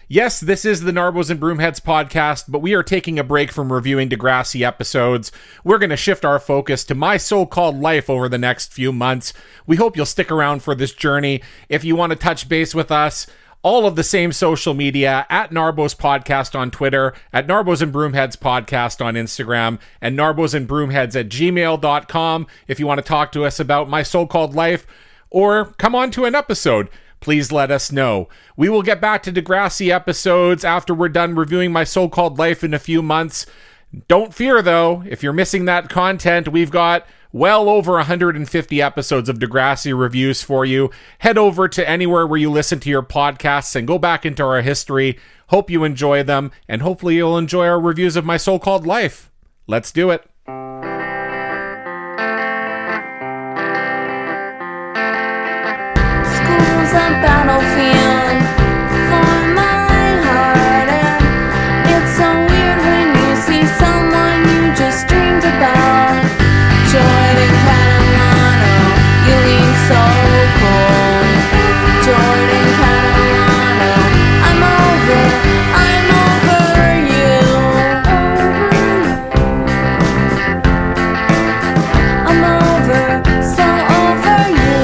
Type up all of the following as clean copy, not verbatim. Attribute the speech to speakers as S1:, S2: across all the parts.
S1: Yes, this is the Narbos and Broomheads podcast, but we are taking a break from reviewing Degrassi episodes. We're going to shift our focus to my so-called life over the next few months. We hope you'll stick around for this journey. If you want to touch base with us, all of the same social media, at Narbos Podcast on Twitter, at Narbos and Broomheads Podcast on Instagram, and narbosandbroomheads@gmail.com if you want to talk to us about my so-called life, or come on to an episode. Please let us know. We will get back to Degrassi episodes after we're done reviewing my so-called life in a few months. Don't fear, though. If you're missing that content, we've got well over 150 episodes of Degrassi reviews for you. Head over to anywhere where you listen to your podcasts and go back into our history. Hope you enjoy them, and hopefully you'll enjoy our reviews of my so-called life. Let's do it.
S2: School's a battlefield for my heart, and it's so weird when you see someone you just dreamed about. Jordan Catalano, you lean so cold. Jordan Catalano, I'm over you. I'm so over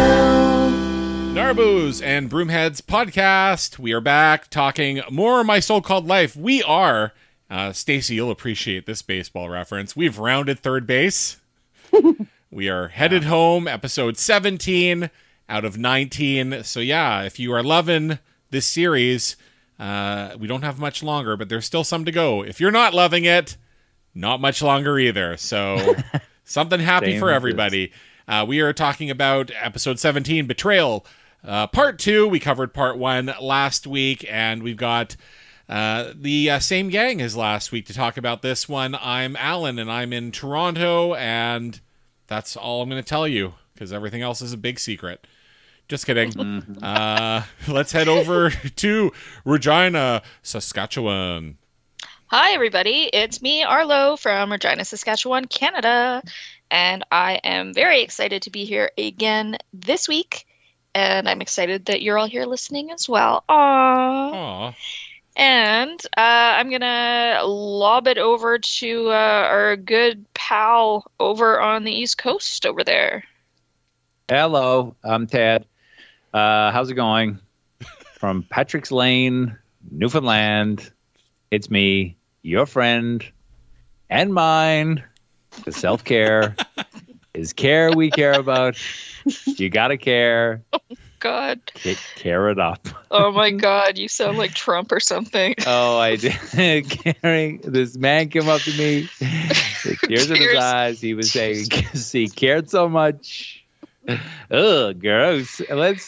S2: you.
S1: Narbos and Broomheads podcast. We are back talking more of my so-called life. We are, Stacy, you'll appreciate this baseball reference. We've rounded third base. We are headed home, episode 17 out of 19. So yeah, if you are loving this series, we don't have much longer, but there's still some to go. If you're not loving it, not much longer either. So something happy for everybody. We are talking about episode 17, Betrayal. Part 2, we covered part 1 last week, and we've got the same gang as last week to talk about this one. I'm Alan, and I'm in Toronto, and that's all I'm going to tell you, because everything else is a big secret. Just kidding. Let's head over to Regina, Saskatchewan.
S3: Hi, everybody. It's me, Arlo, from Regina, Saskatchewan, Canada, and I am very excited to be here again this week. And I'm excited that you're all here listening as well. Aww. And I'm going to lob it over to our good pal over on the East Coast over there.
S4: Hello, I'm Ted. How's it going? From Patrick's Lane, Newfoundland. It's me, your friend, and mine. The self-care is care we care about. You gotta care.
S3: Oh, God.
S4: Care it up.
S3: Oh, my God. You sound like Trump or something.
S4: Oh, I did. Caring. This man came up to me. The tears in his eyes. He was saying, he cared so much. Ugh, gross. Let's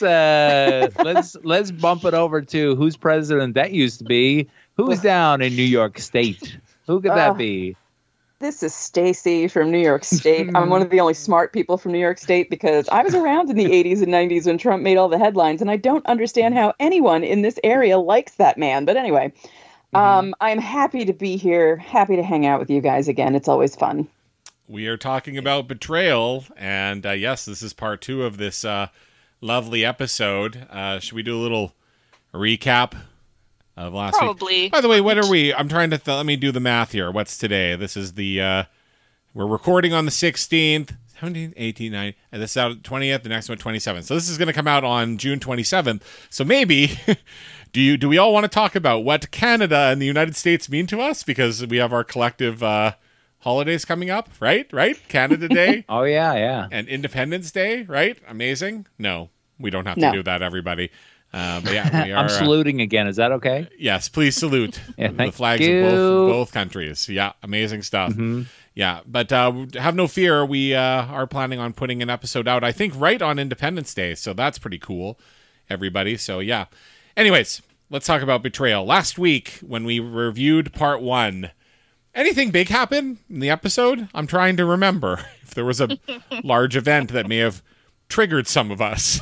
S4: bump it over to who's president that used to be. Who's down in New York State? Who could that be?
S5: This is Stacy from New York State. I'm one of the only smart people from New York State because I was around in the 80s and 90s when Trump made all the headlines, and I don't understand how anyone in this area likes that man. But anyway, I'm happy to be here, happy to hang out with you guys again. It's always fun.
S1: We are talking about Betrayal, and yes, this is part 2 of this lovely episode. Should we do a little recap of last
S3: Probably.
S1: week? By the way, what are we? I'm trying to let me do the math here. What's today? This is the we're recording on the 16th, 17th, 18th, 19th, and this is out 20th. The next one 27th. So this is going to come out on June 27th. So maybe do we all want to talk about what Canada and the United States mean to us, because we have our collective holidays coming up, right? Canada Day.
S4: Oh yeah.
S1: And Independence Day, right? Amazing. No, we don't have to do that, everybody. But yeah, we are,
S4: I'm saluting again. Is that okay?
S1: Yes, please salute the flags of both countries. Yeah, amazing stuff. Mm-hmm. Yeah, but have no fear. We are planning on putting an episode out, I think, right on Independence Day. So that's pretty cool, everybody. So yeah. Anyways, let's talk about Betrayal. Last week, when we reviewed part 1, anything big happen in the episode? I'm trying to remember if there was a large event that may have triggered some of us.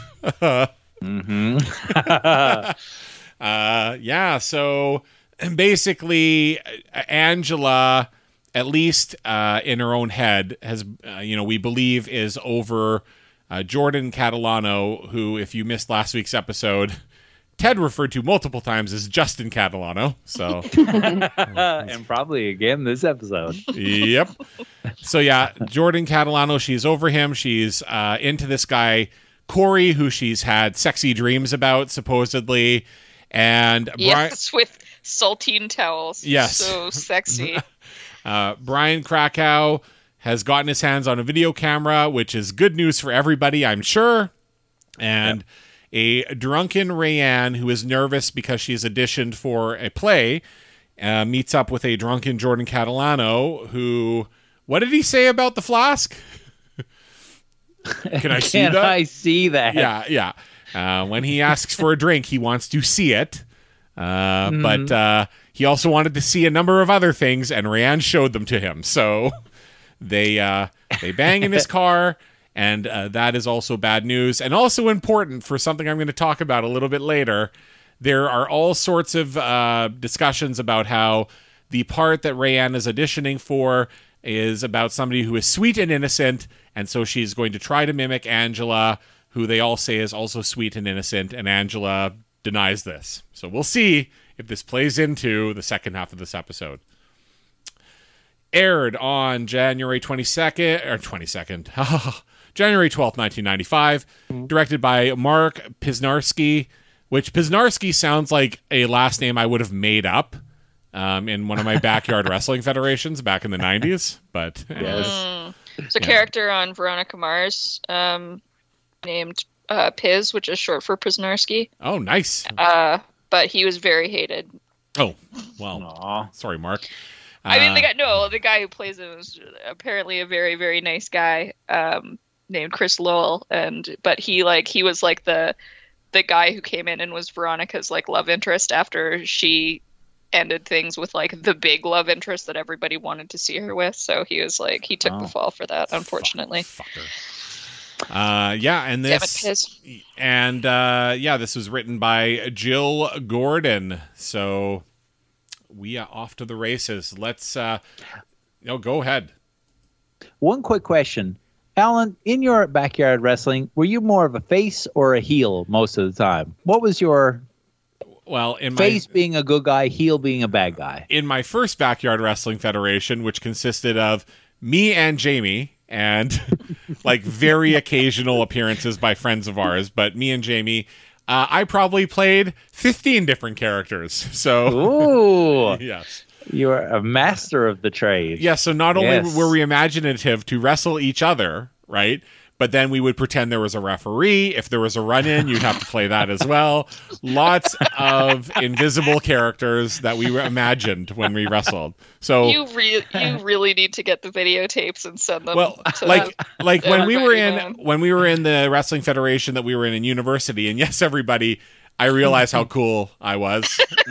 S1: Yeah, so basically Angela, at least in her own head, has, we believe is over Jordan Catalano, who, if you missed last week's episode, Ted referred to multiple times as Justin Catalano. So,
S4: And probably again this episode.
S1: yep. So yeah, Jordan Catalano, she's over him. She's into this guy, Corey, who she's had sexy dreams about, supposedly. And
S3: Yes, with saltine towels.
S1: Yes.
S3: So sexy.
S1: Brian Krakow has gotten his hands on a video camera, which is good news for everybody, I'm sure. And a drunken Rayanne, who is nervous because she's auditioned for a play, meets up with a drunken Jordan Catalano, who... What did he say about the flask? Can I see
S4: Can
S1: that?
S4: I see that?
S1: Yeah. When he asks for a drink, he wants to see it. But he also wanted to see a number of other things, and Rayanne showed them to him. So they bang in his car, and that is also bad news. And also important for something I'm going to talk about a little bit later. There are all sorts of discussions about how the part that Rayanne is auditioning for is about somebody who is sweet and innocent, and so she's going to try to mimic Angela, who they all say is also sweet and innocent, and Angela denies this. So we'll see if this plays into the second half of this episode. Aired on January 22nd, January 12th, 1995. Directed by Mark Pisnarski, which Pisnarski sounds like a last name I would have made up in one of my backyard wrestling federations back in the 90s. But
S3: There's a character on Veronica Mars named Piz, which is short for Pisnarski.
S1: Oh, nice.
S3: But he was very hated.
S1: Oh, well,
S4: Aw.
S1: sorry, Mark.
S3: I mean, the guy who plays him is apparently a very, very nice guy named Chris Lowell, but he was like the guy who came in and was Veronica's like love interest after she ended things with like the big love interest that everybody wanted to see her with. So he was like, he took the fall for that, unfortunately.
S1: Fucker. And this,
S3: Damn it, Piz.
S1: and this was written by Jill Gordon. So we are off to the races. Let's, go ahead.
S4: One quick question. Alan, in your backyard wrestling, were you more of a face or a heel most of the time? What was your
S1: Well, in
S4: face being a good guy, heel being a bad guy?
S1: In my first backyard wrestling federation, which consisted of me and Jamie, and like very occasional appearances by friends of ours, but me and Jamie, I probably played 15 different characters. So,
S4: Ooh,
S1: yes.
S4: you are a master of the trade.
S1: Yeah, so not only
S4: Yes.
S1: were we imaginative to wrestle each other, right? But then we would pretend there was a referee. If there was a run-in, you'd have to play that as well. Lots of invisible characters that we imagined when we wrestled. So
S3: You really need to get the videotapes and send them.
S1: well,
S3: to
S1: like when we were in
S3: everybody,
S1: the wrestling federation that we were in university, and yes, everybody, I realized how cool I was.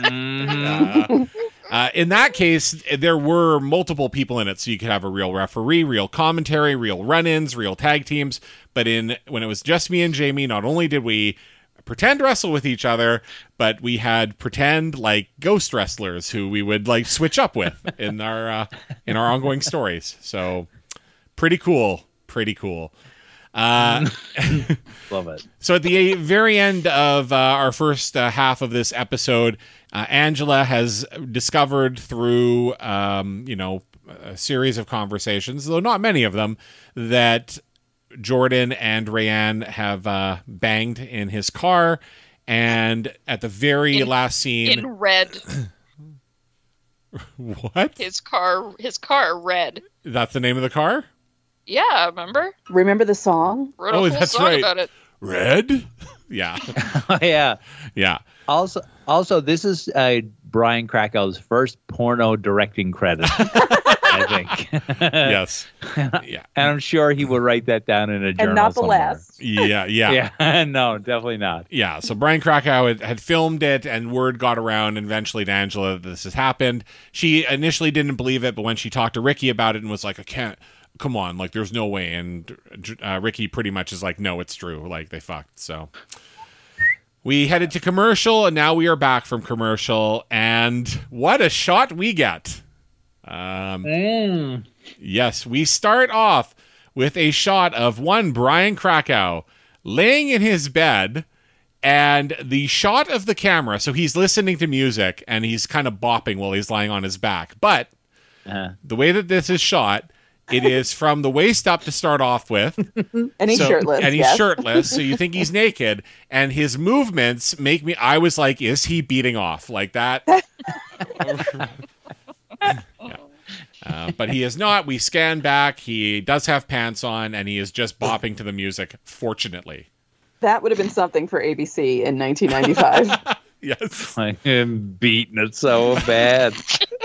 S1: In that case, there were multiple people in it, so you could have a real referee, real commentary, real run-ins, real tag teams. But when it was just me and Jamie, not only did we pretend wrestle with each other, but we had pretend like ghost wrestlers who we would like switch up with in our ongoing stories. So pretty cool.
S4: Love it.
S1: So at the very end of our first half of this episode, Angela has discovered through, a series of conversations, though not many of them, that Jordan and Rayanne have banged in his car. And at the very last scene...
S3: in red.
S1: What?
S3: His car red.
S1: That's the name of the car?
S3: Yeah, remember?
S5: Remember the song?
S3: Wrote
S1: Oh,
S3: a whole
S1: that's
S3: song
S1: right.
S3: about it.
S1: Red? Yeah.
S4: Yeah.
S1: Yeah.
S4: Also, this is Brian Krakow's first porno directing credit, I think.
S1: Yes. Yeah.
S4: And I'm sure he will write that down in a journal
S5: And not the
S4: somewhere.
S5: last.
S1: Yeah.
S4: Yeah, no, definitely not.
S1: Yeah, so Brian Krakow had filmed it, and word got around eventually to Angela that this has happened. She initially didn't believe it, but when she talked to Ricky about it and was like, I can't, come on, like, there's no way. And Ricky pretty much is like, no, it's true. Like, they fucked. So we headed to commercial, and now we are back from commercial, and what a shot we get. Yes, we start off with a shot of one Brian Krakow laying in his bed, And the shot of the camera, so he's listening to music and he's kind of bopping while he's lying on his back. But the way that this is shot, it is from the waist up to start off with.
S5: And he's shirtless.
S1: And he's
S5: yes.
S1: shirtless, so you think he's naked. And his movements make me, I was like, is he beating off like that? But he is not. We scan back. He does have pants on, and he is just bopping to the music, fortunately.
S5: That would have been something for ABC in 1995.
S1: Yes.
S4: I am beating it so bad.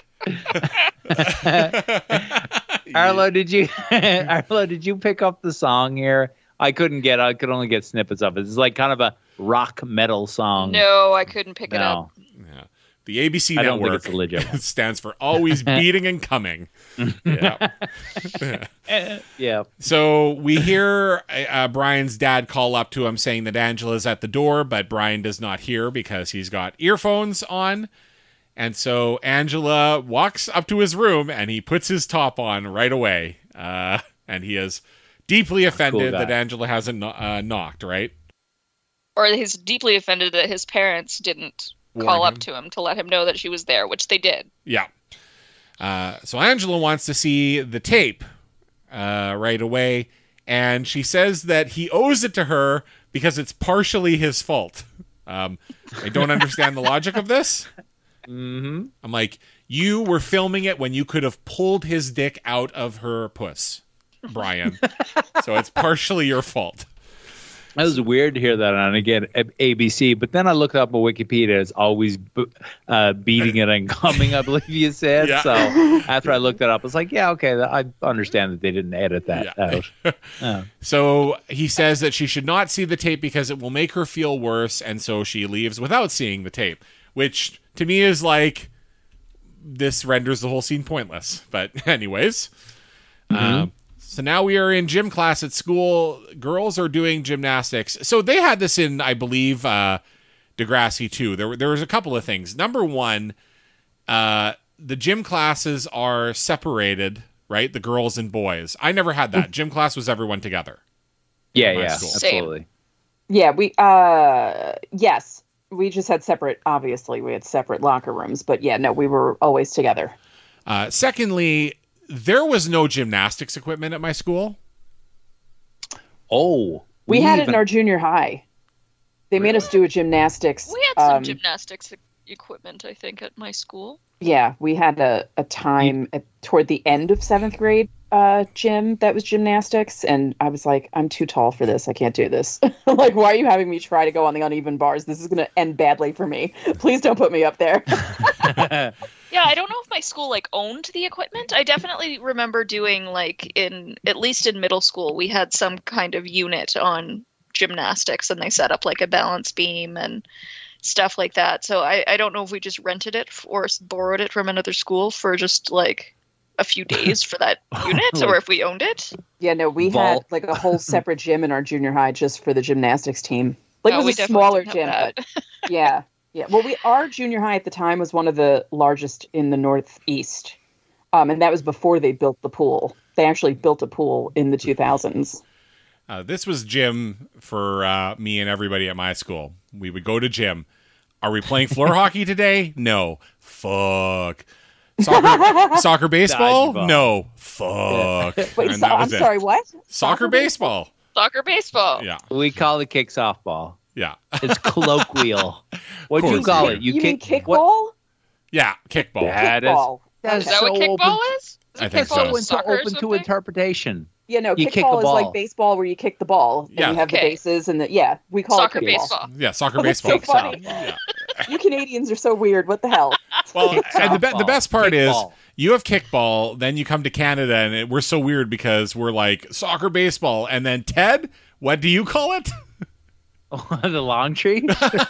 S4: Arlo, did you pick up the song here? I could only get snippets of it. It's like kind of a rock metal song.
S3: No, I couldn't pick it up.
S1: Yeah. The ABC
S4: I don't think
S1: network
S4: it's a legit one.
S1: stands for always beating and coming. Yeah.
S4: Yeah.
S1: So we hear Brian's dad call up to him saying that Angela's at the door, but Brian does not hear because he's got earphones on. And so Angela walks up to his room and he puts his top on right away. And he is deeply offended
S4: guy.
S1: that Angela hasn't knocked, right?
S3: Or he's deeply offended that his parents didn't call up to him to let him know that she was there, which they did.
S1: Yeah. So Angela wants to see the tape right away, and she says that he owes it to her because it's partially his fault. I don't understand the logic of this.
S4: Mm-hmm.
S1: I'm like, you were filming it when you could have pulled his dick out of her puss, Brian. So it's partially your fault.
S4: It was weird to hear that on, again, ABC. But then I looked up on Wikipedia. It's always beating it and coming, I believe you said.
S1: Yeah.
S4: So after I looked it up, I was like, yeah, okay, I understand that they didn't edit that out. Oh.
S1: So he says that she should not see the tape because it will make her feel worse. And so she leaves without seeing the tape, which to me is like, this renders the whole scene pointless. But anyways, so now we are in gym class at school. Girls are doing gymnastics. So they had this in, I believe, Degrassi too. There was a couple of things. Number one, the gym classes are separated, right? The girls and boys. I never had that. Gym class was everyone together.
S4: Yeah,
S1: My
S4: yeah,
S1: school.
S4: absolutely.
S5: Yeah, yes. We just had separate, obviously, we had separate locker rooms. But yeah, no, we were always together.
S1: Secondly, there was no gymnastics equipment at my school.
S4: Oh.
S5: We had it in our junior high. They made us do a gymnastics.
S3: We had some gymnastics equipment, I think, at my school.
S5: Yeah, we had a time toward the end of 7th grade gym that was gymnastics, and I was like, I'm too tall for this. I can't do this. Like, why are you having me try to go on the uneven bars? This is going to end badly for me. Please don't put me up there.
S3: Yeah, I don't know if my school owned the equipment. I definitely remember doing at least in middle school, we had some kind of unit on gymnastics, and they set up a balance beam and stuff like that. So I don't know if we just rented it or borrowed it from another school for just a few days for that unit, or if we owned it.
S5: Yeah, no, we had a whole separate gym in our junior high just for the gymnastics team. It was a smaller gym, but yeah. Yeah, well, our junior high at the time was one of the largest in the Northeast, and that was before they built the pool. They actually built a pool in the 2000s.
S1: This was gym for me and everybody at my school. We would go to gym. Are we playing floor hockey today? No. Fuck. Soccer baseball?
S4: Dodgeball.
S1: No. Fuck.
S5: Wait,
S1: And that
S5: I'm
S1: was it.
S5: sorry, what?
S1: Soccer baseball.
S3: Soccer baseball.
S1: Yeah.
S4: We call it kick softball.
S1: Yeah.
S4: It's colloquial. What'd you
S1: Course
S4: call
S1: you
S4: it?
S5: You mean
S4: kick
S5: kickball?
S1: Yeah. Kickball.
S4: That is-
S5: Kickball.
S4: That
S3: Is that what
S5: Okay.
S3: kickball is?
S1: I think so.
S3: kickball
S4: Open to,
S3: soccer or
S4: open to
S3: something?
S4: interpretation.
S5: Yeah, no,
S4: You kick
S5: kickball
S4: a
S5: is
S4: ball.
S5: like baseball where you kick the ball. And
S1: Yeah.
S5: you have the
S3: Okay.
S5: bases and we call
S3: Soccer
S5: it kickball.
S3: baseball.
S1: Yeah. Soccer
S5: That's
S1: baseball.
S5: so funny.
S1: Yeah.
S5: You Canadians are so weird. What the hell?
S1: Well, and the
S4: Softball.
S1: best part is
S4: Kickball.
S1: you have kickball, then you come to Canada, and we're so weird because we're like soccer baseball. And then, Ted, what do you call it?
S4: The long tree?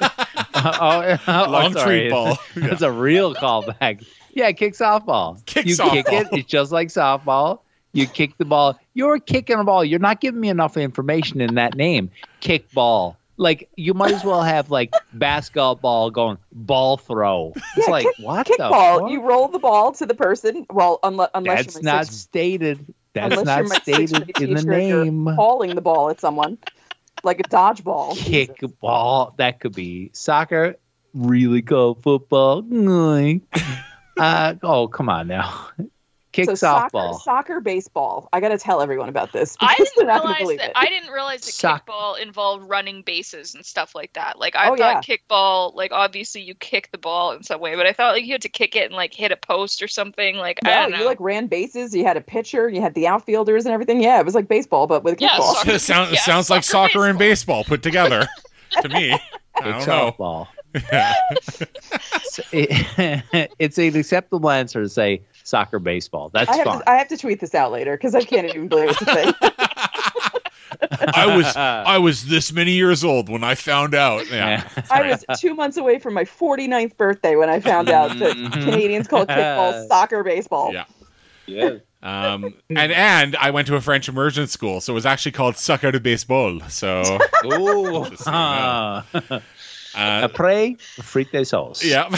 S1: Long
S4: sorry.
S1: tree ball.
S4: That's a real callback. Yeah, kick softball.
S1: Kick
S4: you
S1: softball.
S4: kick it. It's just like softball. You kick the ball. You're kicking a ball. You're not giving me enough information in that name. Kick ball. You might as well have basketball going ball throw. It's
S5: Yeah,
S4: what the
S5: Kickball.
S4: fuck?
S5: You roll the ball to the person. Well, unless
S4: That's
S5: you're my
S4: not
S5: sixth-
S4: stated. That's
S5: unless
S4: not
S5: you're my sixth
S4: stated
S5: grade
S4: in the
S5: teacher and you're
S4: name.
S5: hauling the ball at someone. like a dodgeball.
S4: Kickball. That could be soccer. Really cold football. Oh, come on now. Kick softball.
S5: Soccer, baseball. I got to tell everyone about this.
S3: I
S5: because
S3: didn't
S5: they're not gonna
S3: realize
S5: believe
S3: that.
S5: it.
S3: I didn't realize that
S4: Soc-
S3: kickball involved running bases and stuff like that. Like I
S5: Oh,
S3: thought kickball, like obviously you kick the ball in some way, but I thought like you had to kick it and like hit a post or something. Like I
S5: No,
S3: don't know.
S5: you like ran bases. You had a pitcher. You had the outfielders and everything. Yeah, it was like baseball, but with a
S3: Yeah,
S5: kickball.
S3: soccer.
S1: Sounds like soccer and baseball put together to me. I
S4: Kick
S1: don't know.
S4: softball.
S1: Yeah.
S4: It's an acceptable answer to say soccer, baseball. That's fine.
S5: I have to tweet this out later because I can't even believe it's a thing.
S1: I was this many years old when I found out. Yeah.
S5: I was 2 months away from my 49th birthday when I found out that Canadians call kickball soccer, baseball.
S1: Yeah.
S4: Yeah.
S1: And I went to a French immersion school, so it was actually called soccer de baseball. So
S4: Ooh.
S1: Just so you know.
S4: Après, frites sauce.
S1: yeah.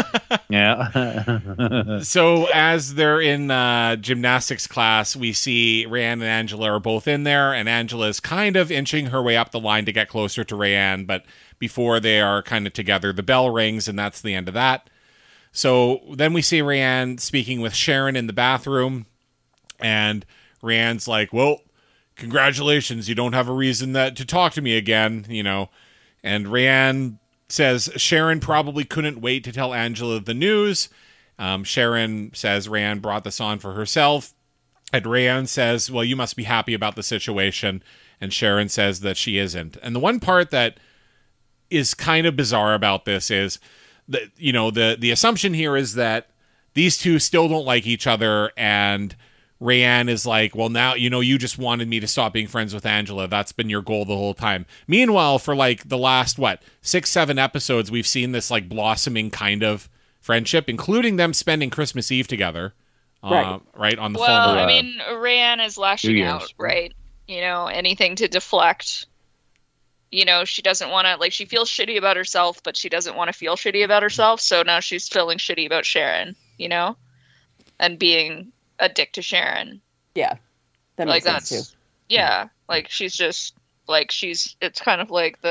S4: Yeah.
S1: So as they're in gymnastics class, we see Rayanne and Angela are both in there, and Angela is kind of inching her way up the line to get closer to Rayanne, but before they are kind of together, the bell rings, and that's the end of that. So then we see Rayanne speaking with Sharon in the bathroom, and Rayanne's like, well, congratulations, you don't have a reason to talk to me again, you know. And Rayanne says Sharon probably couldn't wait to tell Angela the news. Sharon says Rayanne brought this on for herself. And Rayanne says, well, you must be happy about the situation. And Sharon says that she isn't. And the one part that is kind of bizarre about this is that, you know, the assumption here is that these two still don't like each other, and Rayanne is like, well, now, you know, you just wanted me to stop being friends with Angela. That's been your goal the whole time. Meanwhile, for like the last, 6-7 episodes, we've seen this like blossoming kind of friendship, including them spending Christmas Eve together. Right on the phone.
S3: Well, I mean, Rayanne is lashing
S4: New
S3: out,
S4: Year's.
S3: right? You know, anything to deflect. You know, she doesn't want to, like, she feels shitty about herself, but she doesn't want to feel shitty about herself. So now she's feeling shitty about Sharon, you know, and being a dick to Sharon.
S5: Yeah, that
S3: Like,
S5: makes sense
S3: that's,
S5: too.
S3: yeah, like, she's just, like, it's kind of like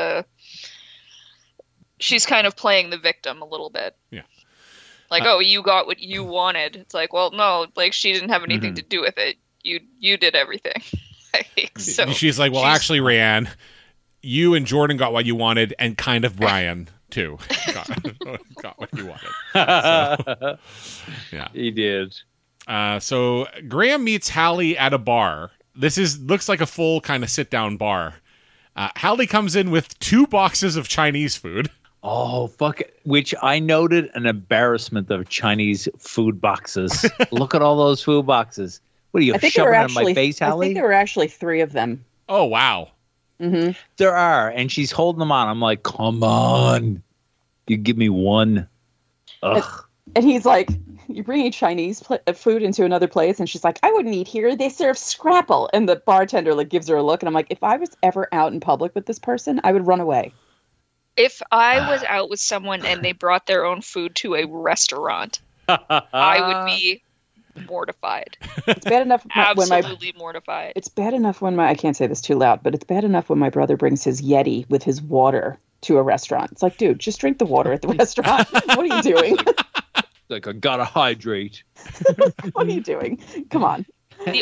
S3: she's kind of playing the victim a little bit.
S1: Yeah.
S3: Like, oh, you got what you wanted. It's like, well, no, like, she didn't have anything to do with it. You did everything. Like, so
S1: she's like, well, actually, Rayanne, you and Jordan got what you wanted, and kind of Brian too got what you wanted. So, yeah,
S4: He did.
S1: So Graham meets Hallie at a bar. This looks like a full kind of sit down bar. Hallie comes in with 2 boxes of Chinese food.
S4: Oh, fuck it. Which I noted an embarrassment of Chinese food boxes. Look at all those food boxes. What are you
S5: I think there
S4: shoving
S5: were
S4: them in my
S5: actually.
S4: face,
S5: I
S4: Hallie?
S5: think there were actually 3 of them.
S1: Oh wow!
S5: Mm-hmm.
S4: There are, and she's holding them on. I'm like, come on. You give me one. Ugh.
S5: And he's like, "You're bringing Chinese food into another place," and she's like, "I wouldn't eat here. They serve scrapple." And the bartender like gives her a look, and I'm like, if I was ever out in public with this person, I would run away.
S3: if I was out with someone and they brought their own food to a restaurant, I would be mortified.
S5: It's bad enough when my
S3: Absolutely mortified.
S5: It's bad enough when I can't say this too loud, but it's bad enough when my brother brings his Yeti with his water to a restaurant. It's like, dude, just drink the water at the restaurant. What are you doing?
S4: Like, I gotta hydrate.
S5: What are you doing? Come on.
S3: The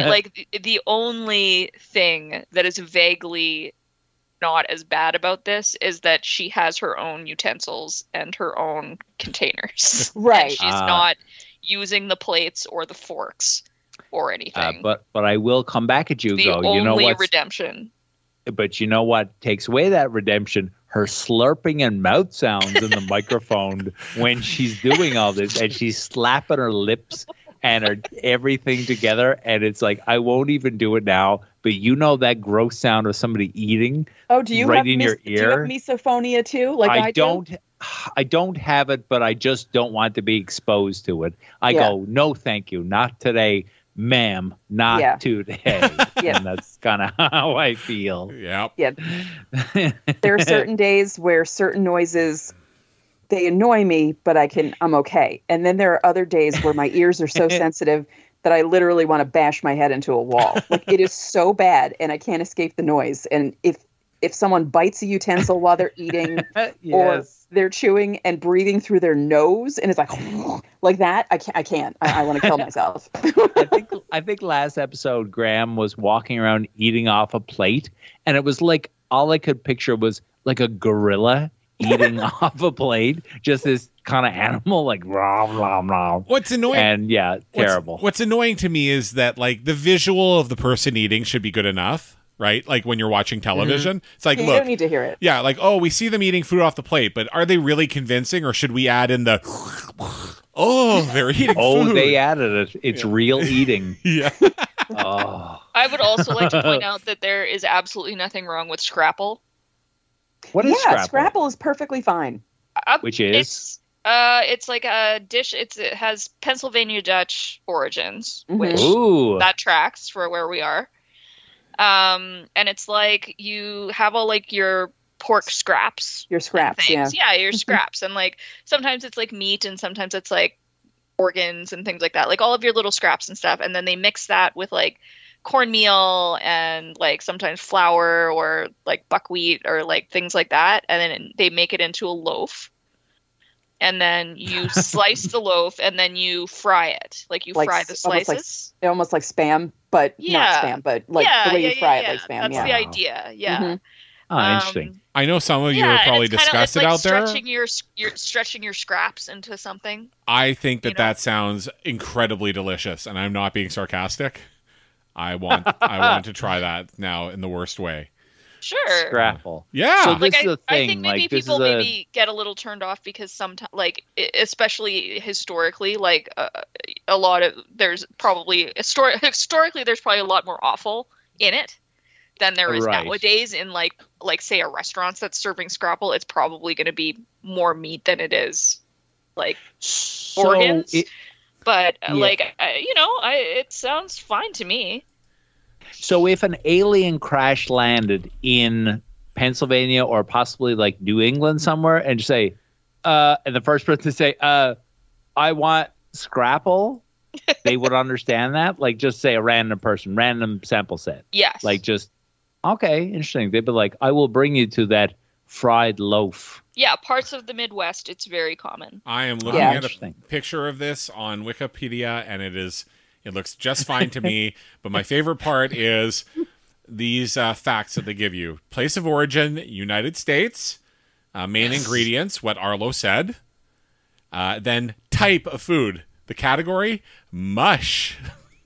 S3: only thing that is vaguely not as bad about this is that she has her own utensils and her own containers.
S5: Right.
S3: And she's not using the plates or the forks or anything.
S4: But I will come back at you,
S3: the
S4: go,
S3: only
S4: you know what?
S3: redemption.
S4: But you know what takes away that redemption? Her slurping and mouth sounds in the microphone when she's doing all this, and she's slapping her lips and her everything together, and it's like, I won't even do it now, but you know that gross sound of somebody eating.
S5: Oh, do you
S4: right
S5: have
S4: in your
S5: do you have
S4: ear?
S5: misophonia too? Like I do?
S4: I don't have it, but I just don't want to be exposed to it. I
S5: Yeah.
S4: go, no, thank you, not today, ma'am, not
S5: Yeah.
S4: today.
S5: Yeah.
S4: And that's kind of how I feel.
S1: Yep.
S5: Yeah. There are certain days where certain noises they annoy me, but I'm okay. And then there are other days where my ears are so sensitive that I literally want to bash my head into a wall. Like, it is so bad and I can't escape the noise. And if if someone bites a utensil while they're eating, or
S4: Yes.
S5: they're chewing and breathing through their nose, and it's like that. I can't. I want to kill myself.
S4: I think last episode Graham was walking around eating off a plate, and it was like all I could picture was like a gorilla eating off a plate, just this kind of animal, like rom rom rom.
S1: What's annoying?
S4: And yeah, terrible.
S1: What's annoying to me is that like the visual of the person eating should be good enough, right? Like when you're watching television, it's like,
S5: You
S1: look,
S5: don't need to hear it.
S1: yeah, like, oh, we see them eating food off the plate, but are they really convincing, or should we add in the, oh, they're eating
S4: Oh,
S1: food?
S4: they added it. It's real eating.
S1: Yeah.
S4: Oh,
S3: I would also like to point out that there is absolutely nothing wrong with Scrapple.
S4: what is
S5: Yeah,
S4: Scrapple?
S5: Scrapple is perfectly fine.
S4: Which is
S3: It's like a dish. It has Pennsylvania Dutch origins,
S5: Mhm.
S3: which
S4: ooh,
S3: that tracks for where we are. And it's like you have all like your pork scraps.
S5: Your scraps, yeah.
S3: Things. Yeah, your scraps. And like sometimes it's like meat and sometimes it's like organs and things like that. Like all of your little scraps and stuff. And then they mix that with like cornmeal and like sometimes flour or like buckwheat or like things like that. And then they make it into a loaf. And then you slice the loaf and then you fry it. Like you
S5: Like
S3: fry the
S5: almost like
S3: slices.
S5: Almost like Spam, but
S3: Yeah.
S5: not Spam, but like the way you fry it like Spam.
S3: That's
S5: Yeah.
S3: the idea. Yeah.
S5: Mhm.
S4: oh, interesting.
S1: I know some of you
S3: Yeah,
S1: are
S3: and
S1: probably
S3: it's kinda-
S1: disgusted
S3: it's like
S1: out there.
S3: stretching your scraps into something.
S1: I think that
S3: you know?
S1: that sounds incredibly delicious, and I'm not being sarcastic. I want to try that now in the worst way.
S3: Sure.
S4: Scrapple.
S1: Yeah.
S4: So
S3: Like
S4: this is a
S3: I
S4: thing.
S3: think maybe
S4: Like, this
S3: people
S4: is a-
S3: maybe get a little turned off because sometimes, like especially historically, like a lot of there's probably historically there's probably a lot more offal in it than there is
S4: Right.
S3: nowadays in like say a restaurant that's serving Scrapple. It's probably going to be more meat than it is like
S4: So
S3: organs.
S4: it-
S3: But
S4: Yeah.
S3: it sounds fine to me.
S4: So if an alien crash landed in Pennsylvania or possibly like New England somewhere and just say, and the first person to say, I want Scrapple, they would understand that. Like just say a random person, random sample set.
S3: Yes.
S4: Like just, okay, interesting. They'd be like, I will bring you to that fried loaf.
S3: yeah, parts of the Midwest, it's very common.
S1: I am looking
S5: Yeah.
S1: at a
S4: Interesting.
S1: picture of this on Wikipedia, and it looks just fine to me. But my favorite part is these facts that they give you: place of origin, United States; main ingredients, what Arlo said; then type of food, the category, mush.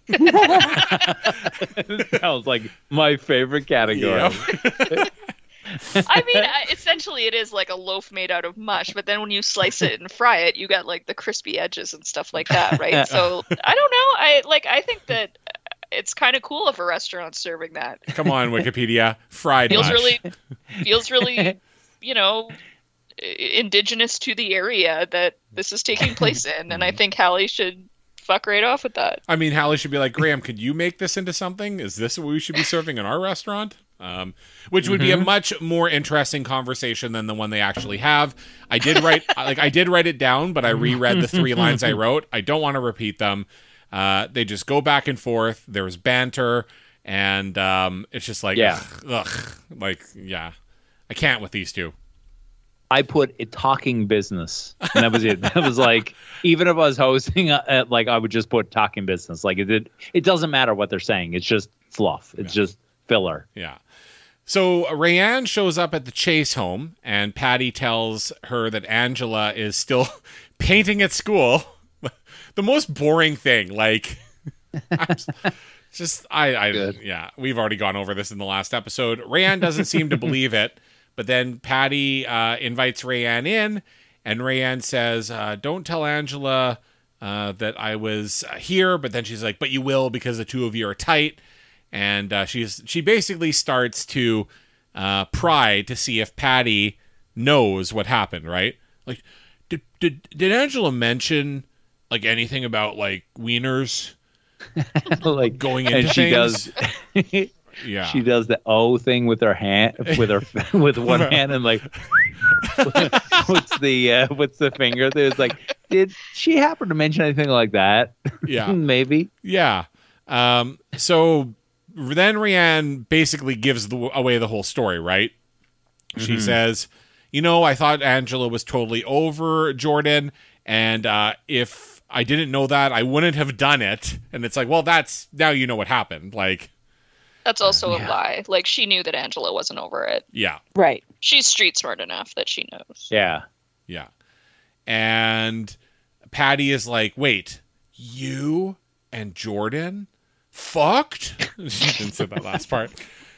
S4: That was like my favorite category.
S1: Yep.
S3: I mean, essentially, it is like a loaf made out of mush, but then when you slice it and fry it, you got like the crispy edges and stuff like that, right? So I don't know. I think that it's kind of cool if a restaurant's serving that.
S1: Come on, Wikipedia, fried
S3: Feels
S1: mush.
S3: really, indigenous to the area that this is taking place in, and I think Hallie should fuck right off with that.
S1: I mean, Hallie should be like, Graham, could you make this into something? Is this what we should be serving in our restaurant? Which would be a much more interesting conversation than the one they actually have. I did write it down, but I reread the 3 lines I wrote. I don't want to repeat them. They just go back and forth. There's banter, and it's just like,
S4: Yeah.
S1: ugh, like, yeah, I can't with these two.
S4: I put a talking business, and that was it. That was like, even if I was hosting, like I would just put talking business. Like it doesn't matter what they're saying. It's just fluff. It's just filler.
S1: Yeah. So Rayanne shows up at the Chase home, and Patty tells her that Angela is still painting at school. The most boring thing. Like,
S4: Good.
S1: yeah, we've already gone over this in the last episode. Rayanne doesn't seem to believe it, but then Patty invites Rayanne in, and Rayanne says, "Don't tell Angela that I was here." But then she's like, "But you will, because the two of you are tight." And she basically starts to pry to see if Patty knows what happened, right? Like, did Angela mention like anything about like wieners
S4: Like
S1: going
S4: and
S1: into
S4: she
S1: things?
S4: does.
S1: Yeah,
S4: She does the O thing with her hand, with one hand, and like what's the finger? There's like, did she happen to mention anything like that?
S1: yeah,
S4: Maybe.
S1: yeah. So then Rayanne basically gives away the whole story, right? She says, I thought Angela was totally over Jordan, and if I didn't know that, I wouldn't have done it. And it's like, well, that's now you know what happened. Like,
S3: That's also a lie. Like, she knew that Angela wasn't over it.
S1: yeah.
S5: Right.
S3: She's street smart enough that she knows.
S4: Yeah.
S1: Yeah. And Patty is like, wait, you and Jordan fucked? She didn't say that last part.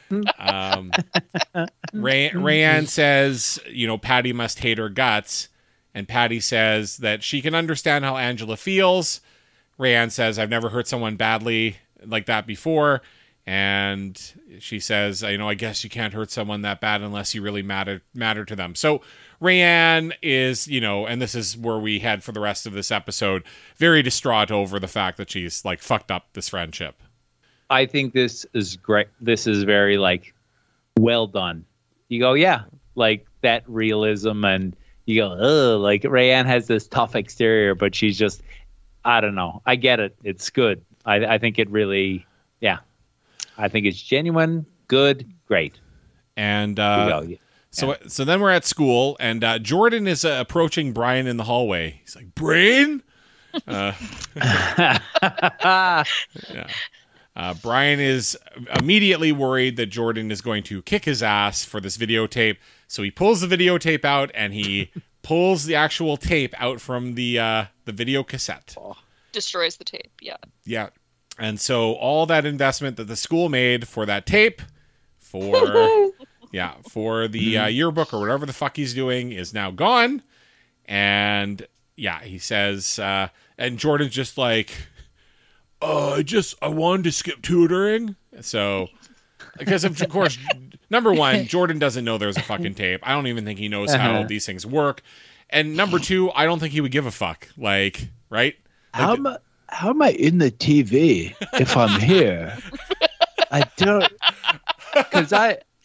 S1: Rayanne says, Patty must hate her guts. And Patty says that she can understand how Angela feels. Rayanne says, I've never hurt someone badly like that before. And she says, I guess you can't hurt someone that bad unless you really matter to them. So Rayanne is, and this is where we head for the rest of this episode, very distraught over the fact that she's like fucked up this friendship.
S4: I think this is great. This is very well done. You go, yeah, like that realism, and you go, ugh, like Rayanne has this tough exterior, but she's just, I don't know. I get it. It's good. I think it really, yeah. I think it's genuine, good, great.
S1: And so then we're at school, and Jordan is approaching Brian in the hallway. He's like, Brain? Brian is immediately worried that Jordan is going to kick his ass for this videotape. So he pulls the videotape out, and he pulls the actual tape out from the video cassette.
S3: Destroys the tape, yeah.
S1: Yeah. And so all that investment that the school made for that tape, for the yearbook or whatever the fuck he's doing, is now gone. And yeah, he says, and Jordan's just like, I wanted to skip tutoring. So, because of course, number one, Jordan doesn't know there's a fucking tape. I don't even think he knows how these things work. And number two, I don't think he would give a fuck. Like, right? Like,
S6: how am I in the TV if I'm here? I don't, because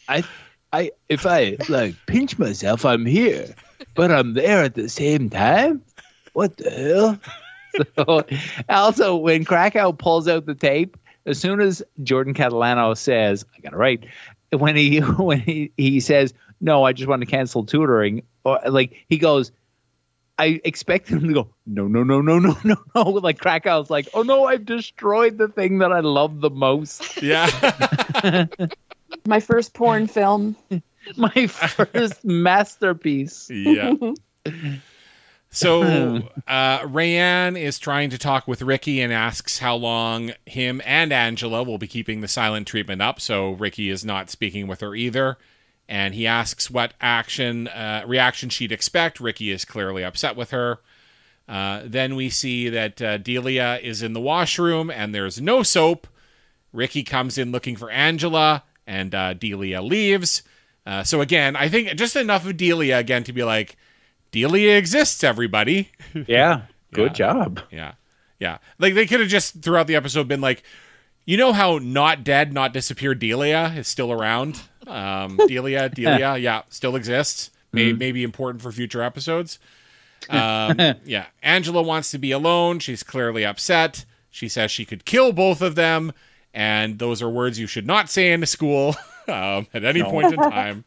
S6: if I like pinch myself, I'm here, but I'm there at the same time. What the hell?
S4: So, also, when Krakow pulls out the tape, as soon as Jordan Catalano says, I got it right, when he says, no, I just want to cancel tutoring, or like he goes, I expect him to go, no. Like Krakow's like, oh no, I've destroyed the thing that I love the most.
S1: Yeah.
S5: My first porn film.
S4: My first masterpiece.
S1: Yeah. So Rayanne is trying to talk with Ricky and asks how long him and Angela will be keeping the silent treatment up. So Ricky is not speaking with her either. And he asks what reaction she'd expect. Ricky is clearly upset with her. Then we see that Delia is in the washroom and there's no soap. Ricky comes in looking for Angela and Delia leaves. So again, I think just enough of Delia again to be like, Delia exists, everybody.
S4: Yeah. Good job.
S1: Yeah. Yeah. Like they could have just throughout the episode been like, you know how not dead, not disappeared Delia is still around? Delia, yeah, still exists. Maybe important for future episodes. Yeah. Angela wants to be alone. She's clearly upset. She says she could kill both of them. And those are words you should not say in a school at any point in time.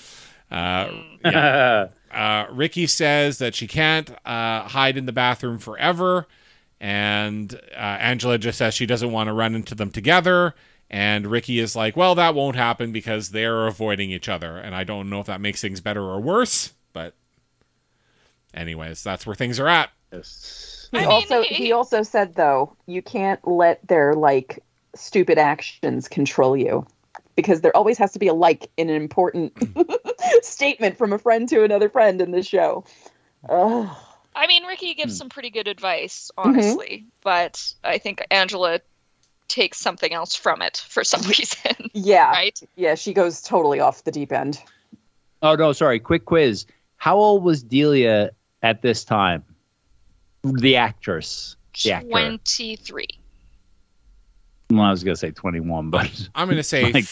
S1: Ricky says that she can't hide in the bathroom forever. And Angela just says she doesn't want to run into them together. And Ricky is like, well, that won't happen because they're avoiding each other. And I don't know if that makes things better or worse. But anyways, that's where things are at.
S4: Yes.
S5: He also said, though, you can't let their, like, stupid actions control you. Because there always has to be a like in an important statement from a friend to another friend in this show. Ugh.
S3: I mean, Ricky gives some pretty good advice, honestly. But I think Angela takes something else from it for some reason.
S5: Yeah.
S3: Right?
S5: Yeah, she goes totally off the deep end.
S4: Oh, no, sorry. Quick quiz. How old was Delia at this time? The actress. The actor.
S3: 23.
S4: Well, I was going to say 21, but...
S1: I'm going to say
S4: like,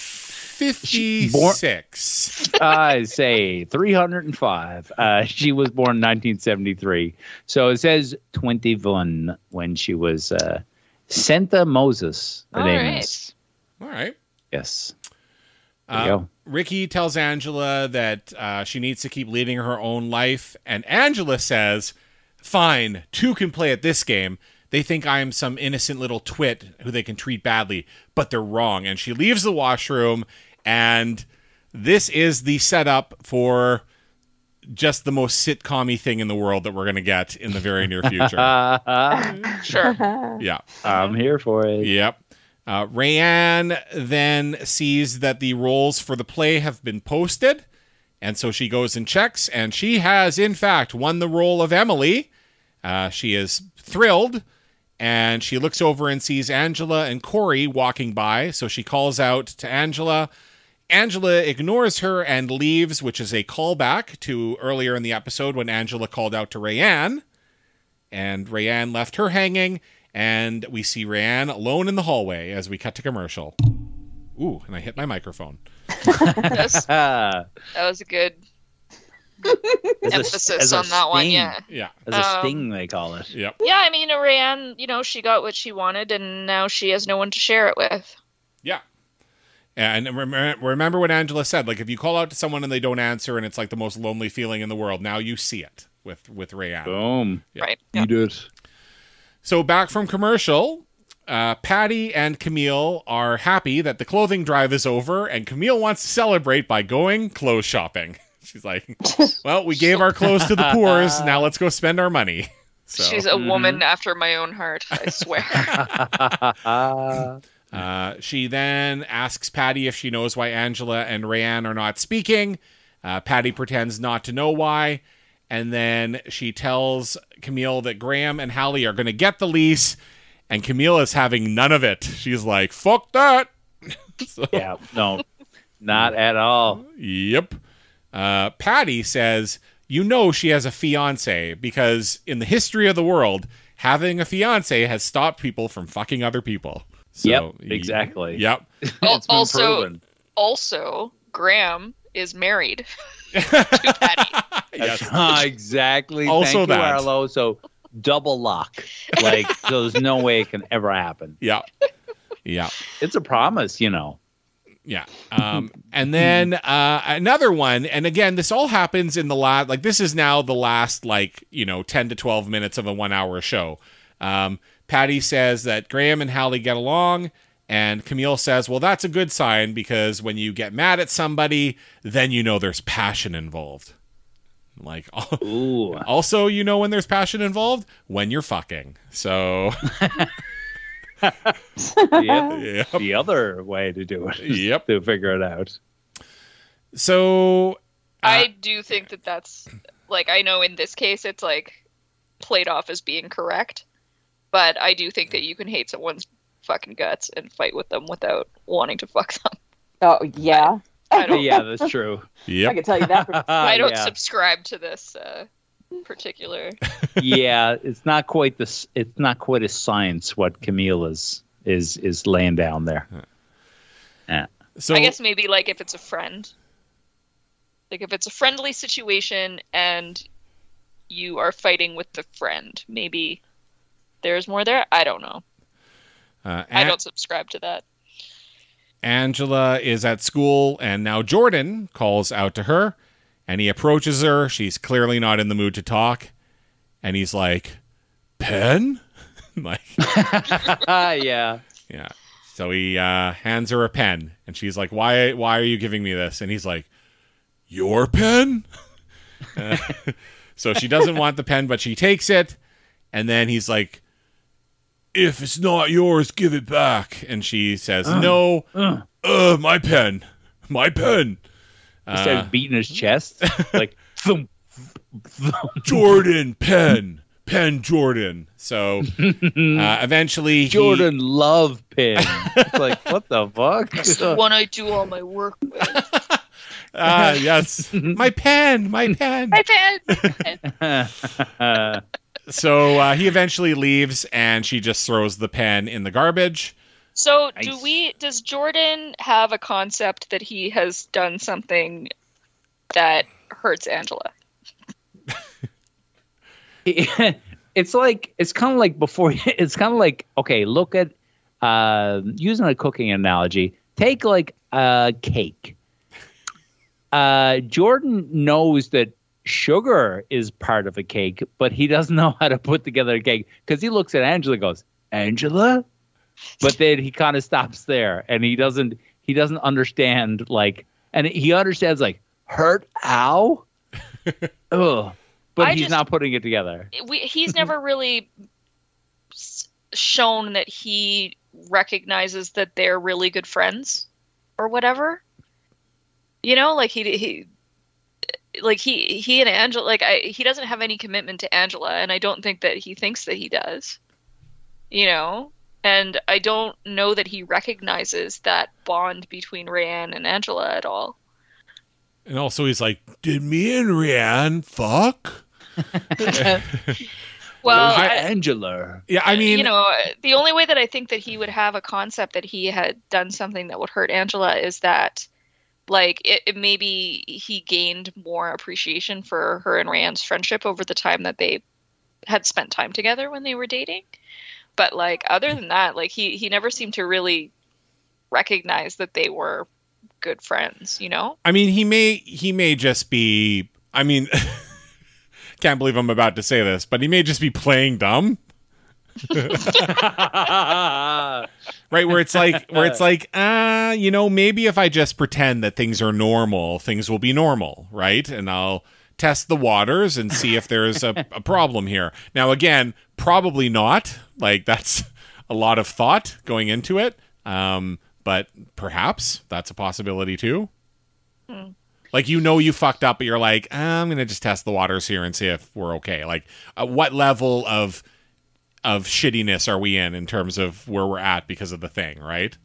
S1: 56.
S4: I say 305. She was born 1973. So it says 21 when she was Santa Moses. Her name is.
S1: All right.
S4: Yes. There you go.
S1: Ricky tells Angela that she needs to keep leading her own life, and Angela says, fine, two can play at this game. They think I'm some innocent little twit who they can treat badly, but they're wrong. And she leaves the washroom, and this is the setup for just the most sitcom-y thing in the world that we're going to get in the very near future.
S3: Sure.
S1: Yeah.
S4: I'm here for it.
S1: Yep. Rayanne then sees that the roles for the play have been posted, and so she goes and checks, and she has, in fact, won the role of Emily. She is thrilled, and she looks over and sees Angela and Corey walking by, so she calls out to Angela. Angela ignores her and leaves, which is a callback to earlier in the episode when Angela called out to Rayanne, and Rayanne left her hanging. And we see Rayanne alone in the hallway as we cut to commercial. Ooh, and I hit my microphone.
S3: That was a good
S4: As
S3: emphasis
S4: a
S3: on that one.
S4: sting.
S3: Yeah.
S1: Yeah.
S4: As a sting, they call it.
S1: Yep.
S3: Yeah, I mean, Rayanne, she got what she wanted, and now she has no one to share it with.
S1: Yeah. And remember what Angela said. Like, if you call out to someone and they don't answer and it's like the most lonely feeling in the world, now you see it with Rayanne.
S4: Boom.
S1: Yeah.
S3: Right. Yeah.
S6: Eat it.
S1: So back from commercial, Patty and Camille are happy that the clothing drive is over, and Camille wants to celebrate by going clothes shopping. She's like, well, we gave our clothes to the poors. Now let's go spend our money. So,
S3: She's a woman after my own heart, I swear.
S1: she then asks Patty if she knows why Angela and Rayanne are not speaking. Patty pretends not to know why. And then she tells Camille that Graham and Hallie are going to get the lease, and Camille is having none of it. She's like, fuck that. So,
S4: Yeah, no, not at all.
S1: yep. Patty says, she has a fiance because in the history of the world, having a fiance has stopped people from fucking other people. So,
S4: Yep, exactly.
S1: Yep.
S4: It's been proven.
S3: Also, Graham is married to Patty.
S1: Yes.
S4: Exactly.
S1: Also
S4: Thank you,
S1: that.
S4: Arlo. So double lock. Like, so there's no way it can ever happen.
S1: Yeah. Yeah.
S4: It's a promise,
S1: Yeah. And then another one. And again, this all happens in the last, this is now the last, 10 to 12 minutes of a 1 hour show. Patty says that Graham and Hallie get along. And Camille says, well, that's a good sign because when you get mad at somebody, then there's passion involved.
S4: Ooh.
S1: Also, when there's passion involved? When you're fucking. So,
S4: Yep.
S1: yep.
S4: The other way to do it is
S1: Yep.
S4: to figure it out.
S1: So,
S3: I do think that's, I know in this case it's, played off as being correct. But I do think that you can hate someone's fucking guts and fight with them without wanting to fuck them.
S5: Oh, yeah.
S3: I don't,
S4: Yeah, that's true.
S5: I
S1: yep.
S5: can tell you that. For
S3: I don't
S4: yeah.
S3: subscribe to this particular.
S4: Yeah, it's not quite this. It's not quite a science what Camille is laying down there. Yeah.
S1: So,
S3: I guess maybe if it's a friend. If it's a friendly situation and you are fighting with the friend, maybe there's more there. I don't know. I don't subscribe to that.
S1: Angela is at school, and now Jordan calls out to her, and he approaches her. She's clearly not in the mood to talk, and he's like, pen?
S4: Yeah.
S1: Yeah. So he hands her a pen, and she's like, why are you giving me this? And he's like, your pen? So she doesn't want the pen, but she takes it, and then he's like, if it's not yours, give it back. And she says, no, my pen.
S4: He started beating his chest thump, thump.
S1: Jordan, pen Jordan. So eventually
S4: Jordan love pin. It's like, what the fuck?
S3: It's the one I do all my work with.
S1: yes, my pen.
S3: My pen!
S1: So he eventually leaves, and she just throws the pen in the garbage.
S3: So
S4: Nice.
S3: does Jordan have a concept that he has done something that hurts Angela?
S4: It's kind of like before. It's kind of like, okay, look at using a cooking analogy. Take a cake, Jordan knows that sugar is part of a cake, but he doesn't know how to put together a cake because he looks at Angela and goes, Angela? But then he kind of stops there and he doesn't understand and he understands hurt, ow. Ugh. But he's not putting it together.
S3: He's never really shown that he recognizes that they're really good friends or whatever. He and Angela, he doesn't have any commitment to Angela, and I don't think that he thinks that he does. And I don't know that he recognizes that bond between Rayanne and Angela at all.
S1: And also he's like, did me and Rayanne fuck?
S3: Well,
S6: Angela.
S1: Yeah, I mean...
S3: the only way that I think that he would have a concept that he had done something that would hurt Angela is that, maybe he gained more appreciation for her and Rayanne's friendship over the time that they had spent time together when they were dating. But, other than that, he never seemed to really recognize that they were good friends,
S1: I mean, he may just be... I mean... Can't believe I'm about to say this, but he may just be playing dumb. Right, where it's like, maybe if I just pretend that things are normal, things will be normal, right? And I'll test the waters and see if there's a problem here. Now, again, probably not. That's a lot of thought going into it. But perhaps that's a possibility too. You fucked up, but you're like, I'm going to just test the waters here and see if we're okay. What level of shittiness are we in terms of where we're at because of the thing, right?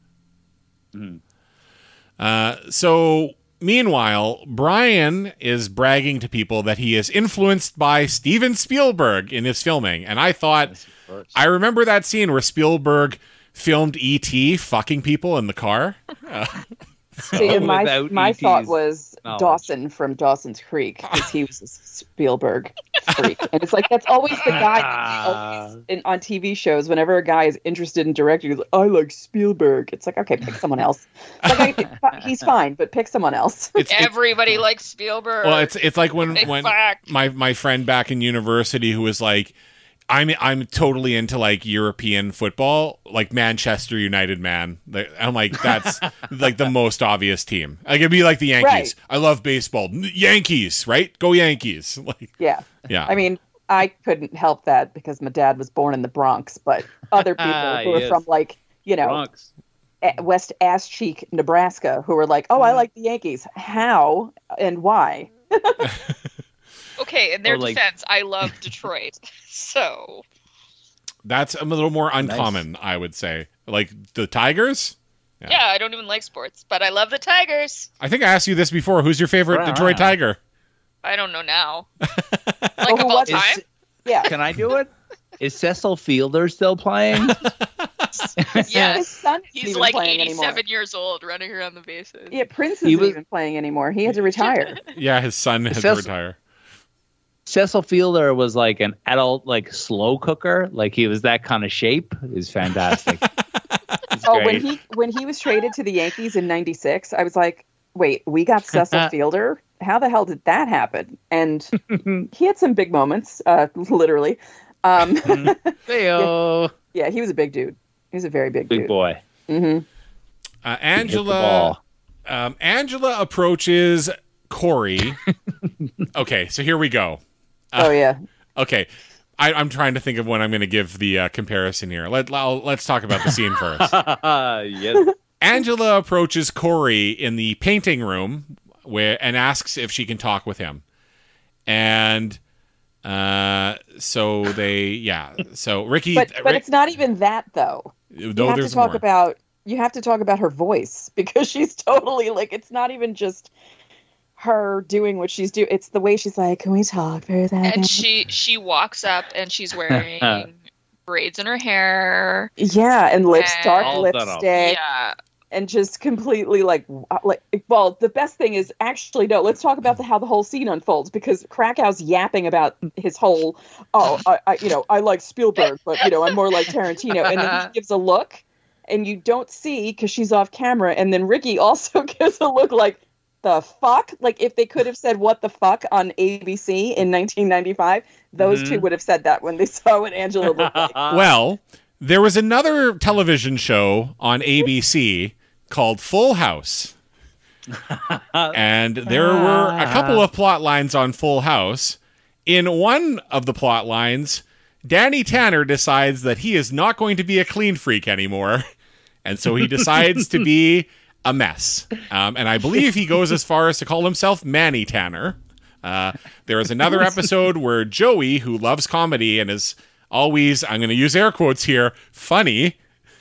S1: Mm-hmm. So, meanwhile, Brian is bragging to people that he is influenced by Steven Spielberg in his filming. And I thought, I remember that scene where Spielberg filmed E.T. fucking people in the car.
S5: See, my thought was Dawson from Dawson's Creek, because he was a Spielberg freak. And it's that's always the guy on TV shows. Whenever a guy is interested in directing, he's like, I like Spielberg. It's okay, pick someone else. He's fine, but pick someone else.
S3: Everybody likes Spielberg.
S1: Well, it's like when my friend back in university who was like, I'm totally into European football, Manchester United, man. I'm that's the most obvious team. It'd be like the Yankees. Right. I love baseball. Yankees, right? Go Yankees.
S5: Yeah. I mean, I couldn't help that because my dad was born in the Bronx, but other people who are from Bronx. West Ass Cheek, Nebraska, who were I like the Yankees. How and why?
S3: Okay, in their defense, I love Detroit, so...
S1: That's a little more uncommon, I would say. The Tigers?
S3: Yeah, I don't even like sports, but I love the Tigers.
S1: I think I asked you this before. Who's your favorite Detroit Tiger?
S3: I don't know now. Of all time?
S5: Yeah.
S4: Can I do it? Is Cecil Fielder still playing?
S3: Yes. He's 87 years old, running around the bases.
S5: Yeah, Prince isn't even playing anymore. He had to retire.
S1: Yeah, his son had to retire.
S4: Cecil Fielder was an adult, slow cooker. He was that kind of shape. Is fantastic.
S5: When he was traded to the Yankees in '96, I was like, wait, we got Cecil Fielder? How the hell did that happen? And he had some big moments, literally.
S4: Hey-o.
S5: Yeah, he was a big dude. He was a very big dude.
S4: Big boy.
S5: Mm-hmm.
S1: Angela approaches Corey. Okay, so here we go.
S5: Yeah.
S1: Okay, I'm trying to think of when I'm going to give the comparison here. Let's talk about the scene first.
S4: Yes.
S1: Angela approaches Corey in the painting room and asks if she can talk with him, and so Ricky.
S5: But it's not even that though. You have to talk about her voice, because she's totally it's not even just her doing what she's doing. It's the way she's like, can we talk for that?
S3: And she walks up and she's wearing braids in her hair.
S5: Yeah, and dark lipstick.
S3: Yeah.
S5: And just completely well, the best thing is actually, no, let's talk about how the whole scene unfolds, because Krakow's yapping about his whole, I like Spielberg, but I'm more like Tarantino. And then he gives a look and you don't see, because she's off camera. And then Ricky also gives a look the fuck? Like, if they could have said what the fuck on ABC in 1995, those two would have said that when they saw what Angela looked like.
S1: Well, there was another television show on ABC called Full House. And there were a couple of plot lines on Full House. In one of the plot lines, Danny Tanner decides that he is not going to be a clean freak anymore. And so he decides to be a mess. And I believe he goes as far as to call himself Manny Tanner. There is another episode where Joey, who loves comedy and is always, I'm going to use air quotes here, funny,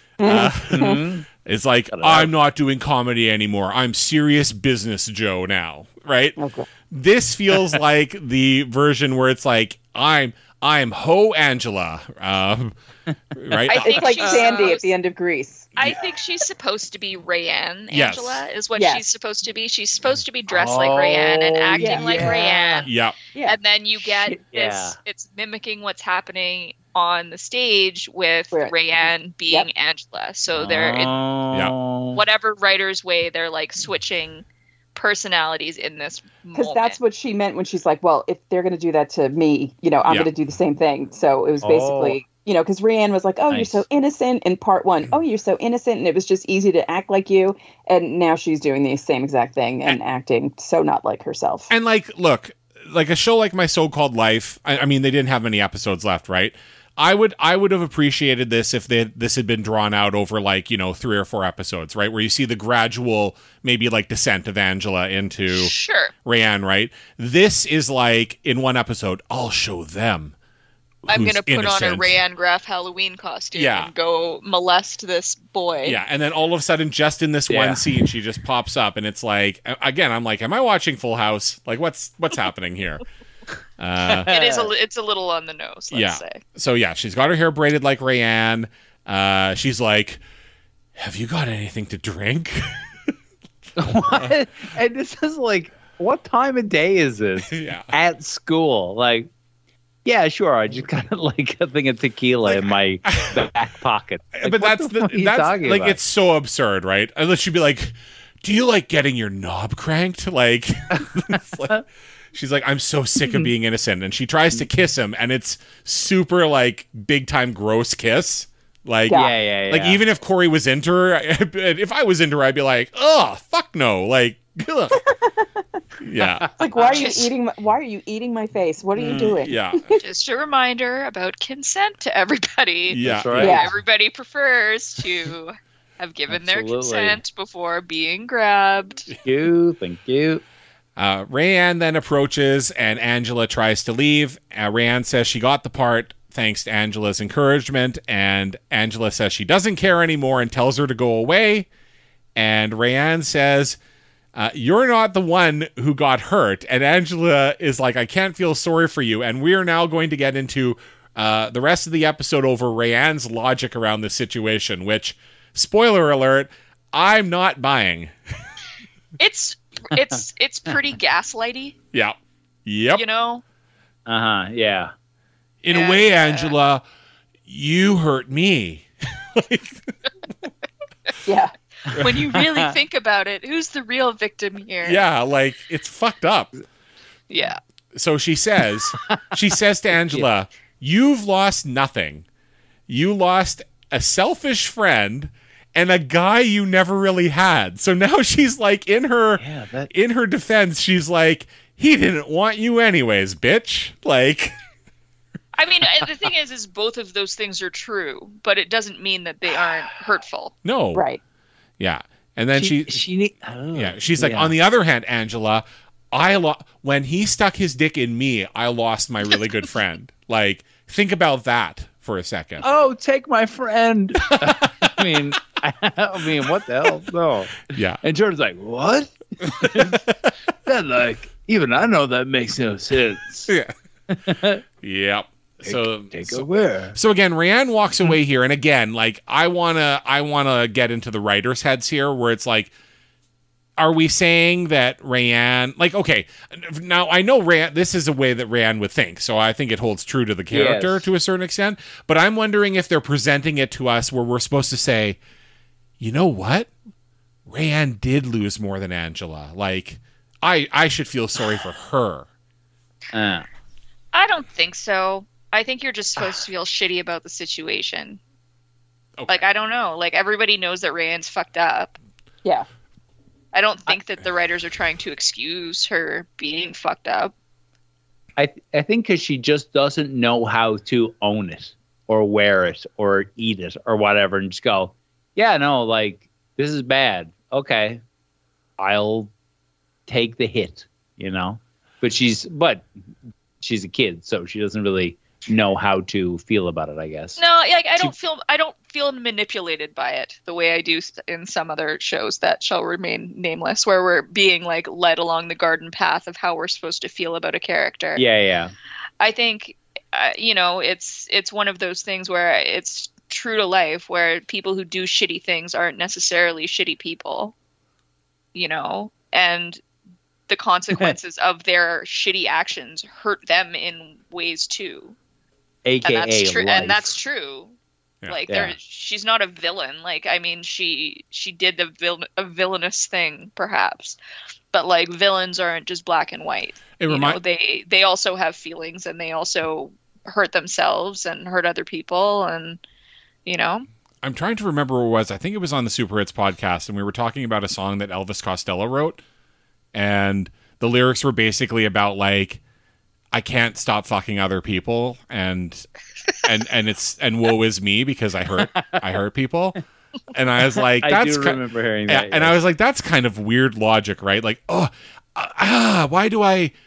S1: is like, I'm not doing comedy anymore. I'm serious business Joe now, right?
S5: Okay.
S1: This feels like the version where it's like, I'm Ho Angela, right?
S3: I think
S5: It's like
S3: she's
S5: Sandy at
S3: supposed-
S5: the end of Grease.
S3: I think she's supposed to be Rayanne.
S1: Yes.
S3: Angela is what
S5: Yes.
S3: she's supposed to be. She's supposed to be dressed like Rayanne and acting
S5: yeah.
S3: like Rayanne.
S1: Yeah.
S5: Yeah.
S3: And then you get this,
S4: Yeah.
S3: it's mimicking what's happening on the stage with
S5: Right.
S3: Rayanne being Angela. So they're, in whatever writer's way, they're like switching personalities in this
S5: Because
S3: moment.
S5: that's what she meant when she's like, well, if they're going to do that to me, I'm
S1: Yeah.
S5: going to do the same thing. So it was basically, because Rayanne was like, oh, you're
S4: Nice.
S5: so innocent in part one. Oh, you're so innocent. And it was just easy to act like you. And now she's doing the same exact thing and acting so not like herself.
S1: And like, look, like a show like My So-Called Life, I mean, they didn't have many episodes left, right? I would have appreciated this if this had been drawn out over like, 3 or 4 episodes, right? Where you see the gradual, maybe like descent of Angela into
S3: Sure.
S1: Rayanne, right? This is like in one episode, I'll show them.
S3: I'm
S1: who's
S3: going to put on a
S1: innocent.
S3: Rayanne Graff Halloween costume
S1: Yeah.
S3: and go molest this boy.
S1: Yeah, and then all of a sudden, just in this
S4: Yeah.
S1: one scene, she just pops up, and it's like, again, I'm like, am I watching Full House? Like, what's happening here?
S3: It's a little on the nose, let's say.
S1: So yeah, she's got her hair braided like Rayanne. She's like, have you got anything to drink?
S4: What? And this is like, what time of day is this?
S1: Yeah.
S4: At school, like, yeah, sure. I just got like a thing of tequila in my back pocket. Like,
S1: But
S4: what
S1: that's
S4: the fuck are you
S1: that's
S4: talking
S1: like,
S4: about?
S1: it's so absurd, right? Unless she'd be like, do you like getting your knob cranked? Like, it's like- she's like, I'm so sick of being innocent. And she tries to kiss him, and it's super like big time gross kiss. Like,
S4: yeah.
S1: like even if Corey was into her, if I was into her, I'd be like, oh, fuck no. Like, ugh. Yeah.
S5: It's like, why are you
S3: Just-
S5: eating my face? What are you doing?
S1: Yeah.
S3: Just a reminder about consent to everybody.
S1: Yeah.
S4: That's right.
S5: Yeah.
S3: Everybody prefers to have given their
S4: Absolutely.
S3: consent before being grabbed.
S4: Thank you.
S1: Rayanne then approaches, and Angela tries to leave. Rayanne says she got the part thanks to Angela's encouragement, and Angela says she doesn't care anymore and tells her to go away. And Rayanne says, you're not the one who got hurt. And Angela is like, I can't feel sorry for you. And we are now going to get into the rest of the episode over Rayanne's logic around this situation, which, spoiler alert, I'm not buying.
S3: It's pretty gaslighty,
S1: Yeah. Yep.
S3: you know?
S4: Yeah.
S1: In a way, Angela, you hurt me.
S5: Yeah.
S3: When you really think about it, who's the real victim here?
S1: Yeah, like, it's fucked up.
S3: Yeah.
S1: So she says to Angela, you've lost nothing. You lost a selfish friend and a guy you never really had. So now she's like, in her defense, she's like, he didn't want you anyways, bitch. Like,
S3: I mean, the thing is both of those things are true, but it doesn't mean that they aren't hurtful.
S1: no.
S5: Right.
S1: Yeah. And then she's like, on the other hand, Angela, when he stuck his dick in me, I lost my really good friend. Like, think about that for a second.
S4: Oh, take my friend. I mean, what the hell? No.
S1: Yeah.
S6: And Jordan's like, what? That, like, even I know that makes no sense.
S1: Yeah. Yep. So
S6: Take a where?
S1: So again, Rayanne walks away here, and again, like I wanna get into the writers' heads here, where it's like, are we saying that Rayanne, like, okay, now I know this is a way that Rayanne would think, so I think it holds true to the character
S4: Yes.
S1: to a certain extent, but I'm wondering if they're presenting it to us where we're supposed to say, you know what? Rayanne did lose more than Angela. Like, I should feel sorry for her.
S3: I don't think so. I think you're just supposed to feel shitty about the situation.
S1: Okay.
S3: Like, I don't know. Like, everybody knows that Rayanne's fucked up.
S5: Yeah.
S3: I don't think that the writers are trying to excuse her being fucked up.
S4: I think because she just doesn't know how to own it or wear it or eat it or whatever, and just go, yeah, no, like, this is bad. Okay, I'll take the hit, you know. But she's a kid, so she doesn't really know how to feel about it, I guess.
S3: No, like I don't feel manipulated by it the way I do in some other shows that shall remain nameless, where we're being like led along the garden path of how we're supposed to feel about a character.
S4: Yeah.
S3: I think it's one of those things where it's true to life, where people who do shitty things aren't necessarily shitty people, you know, and the consequences of their shitty actions hurt them in ways too.
S4: AKA
S3: and that's true.
S4: life.
S3: And that's true.
S1: Yeah.
S3: Like,
S4: Yeah.
S3: she's not a villain. Like, I mean, she did a villainous thing, perhaps, but like villains aren't just black and white. They also have feelings, and they also hurt themselves and hurt other people, and you know.
S1: I'm trying to remember what it was. I think it was on the Super Hits podcast, and we were talking about a song that Elvis Costello wrote, and the lyrics were basically about like, I can't stop fucking other people, and woe is me because I hurt people, and I was like,
S4: I do remember hearing that.
S1: and I was like, that's kind of weird logic, right? Like, why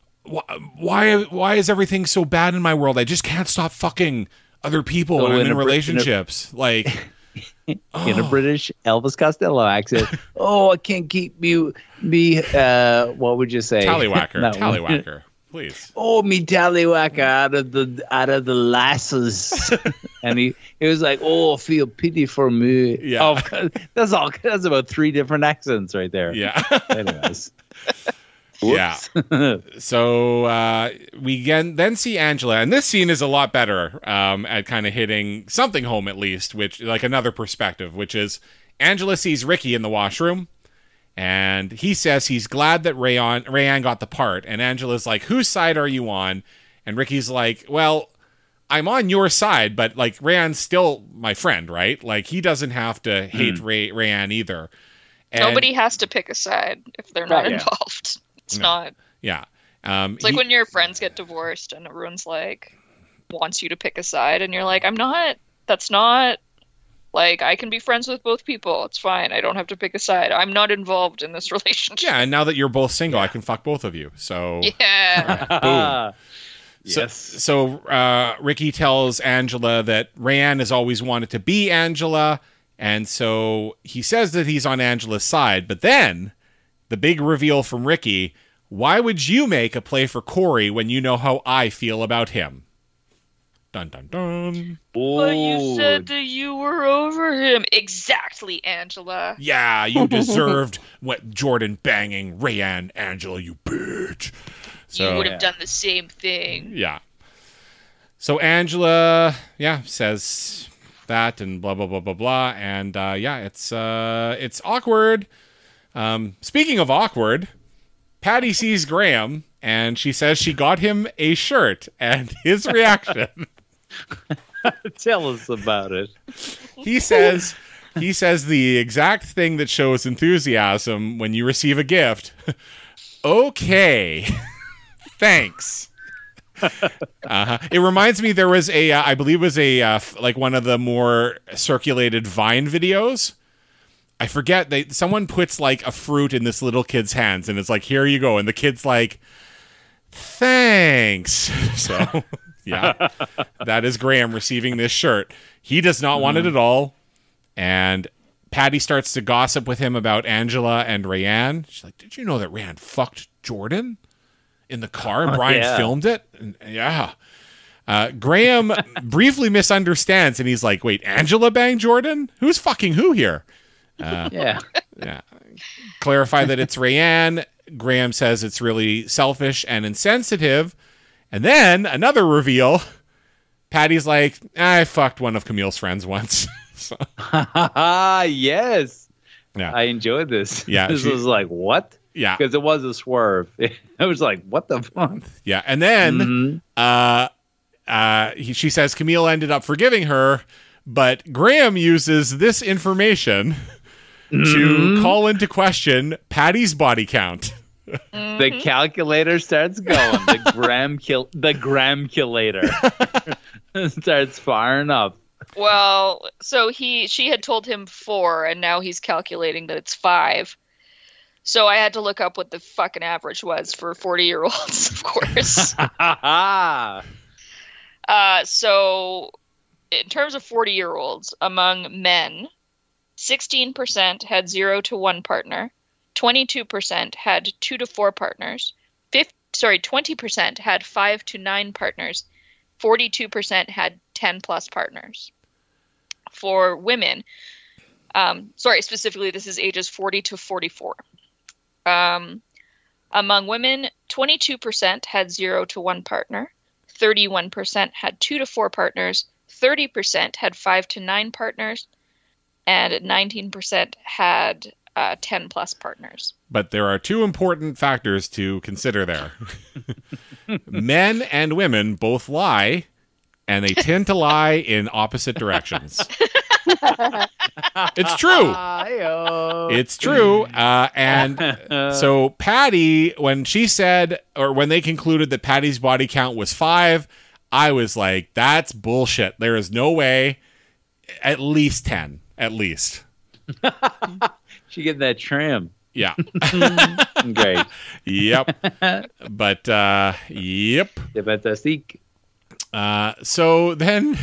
S1: is everything so bad in my world? I just can't stop fucking other people when I'm in relationships, like.
S4: In a British Elvis Costello accent. Oh, I can't keep me. What would you say?
S1: Tallywhacker, please.
S4: Oh, me tallywhacker out of the lasses, and he was like, "Oh, feel pity for me."
S1: Yeah,
S4: that's about 3 different accents right there.
S1: Yeah.
S4: Anyways.
S1: Yeah. So we then see Angela, and this scene is a lot better at kind of hitting something home, at least, which like another perspective, which is Angela sees Ricky in the washroom, and he says he's glad that Rayanne got the part, and Angela's like, whose side are you on? And Ricky's like, well, I'm on your side, but like Rayanne's still my friend, right? Like he doesn't have to hate Rayanne either. And
S3: nobody has to pick a side if they're not
S4: Yeah.
S3: involved. It's not.
S1: Yeah.
S3: It's like when your friends get divorced and everyone's like wants you to pick a side, and you're like, I'm not. That's not. Like, I can be friends with both people. It's fine. I don't have to pick a side. I'm not involved in this relationship.
S1: Yeah, and now that you're both single, I can fuck both of you. So
S3: Yeah.
S1: boom.
S4: Yes.
S1: So Ricky tells Angela that Rayanne has always wanted to be Angela, and so he says that he's on Angela's side. But then the big reveal from Ricky: why would you make a play for Corey when you know how I feel about him? Dun dun dun.
S3: But you said that you were over him. Exactly, Angela.
S1: Yeah, you deserved what Jordan banging Rayanne, Angela, you bitch. So,
S3: You would have done the same thing.
S1: yeah. So Angela, says that and blah blah blah blah blah, and it's awkward. Speaking of awkward, Patty sees Graham and she says she got him a shirt, and his reaction.
S4: Tell us about it.
S1: He says the exact thing that shows enthusiasm when you receive a gift. Okay. Thanks. It reminds me, there was I believe it was like one of the more circulated Vine videos. I forget, someone puts like a fruit in this little kid's hands and it's like, here you go. And the kid's like, thanks. So yeah, that is Graham receiving this shirt. He does not want it at all. And Patty starts to gossip with him about Angela and Rayanne. She's like, did you know that Rayanne fucked Jordan in the car and Brian filmed it? And, Graham briefly misunderstands and he's like, wait, Angela banged Jordan? Who's fucking who here?
S4: Yeah.
S1: Clarify that it's Rayanne. Graham says it's really selfish and insensitive. And then another reveal. Patty's like, I fucked one of Camille's friends once.
S4: Yes.
S1: Yeah.
S4: I enjoyed this.
S1: Yeah,
S4: This
S1: she-
S4: was like, what?
S1: Yeah.
S4: Because it was a swerve. I was like, what the fuck?
S1: Yeah. And then she says Camille ended up forgiving her, but Graham uses this information to call into question Patty's body count.
S4: The calculator starts going. The gramculator starts firing up.
S3: Well, so she had told him 4, and now he's calculating that it's 5. So I had to look up what the fucking average was for 40-year-olds, of course. So in terms of 40-year-olds, among men, 16% had 0 to 1 partner, 22% had 2 to 4 partners, 20% had 5 to 9 partners, 42% had 10 plus partners. For women, specifically this is ages 40 to 44. Among women, 22% had 0 to 1 partner, 31% had 2 to 4 partners, 30% had 5 to 9 partners, and 19% had 10 plus partners.
S1: But there are 2 important factors to consider there. Men and women both lie, and they tend to lie in opposite directions. It's true. It's true. And so Patty, when she said, or when they concluded that Patty's body count was 5, I was like, that's bullshit. There is no way. At least 10. At least.
S4: She get that trim.
S1: Yeah.
S4: Great.
S1: Yep. But, yep.
S4: Fantastic.
S1: So then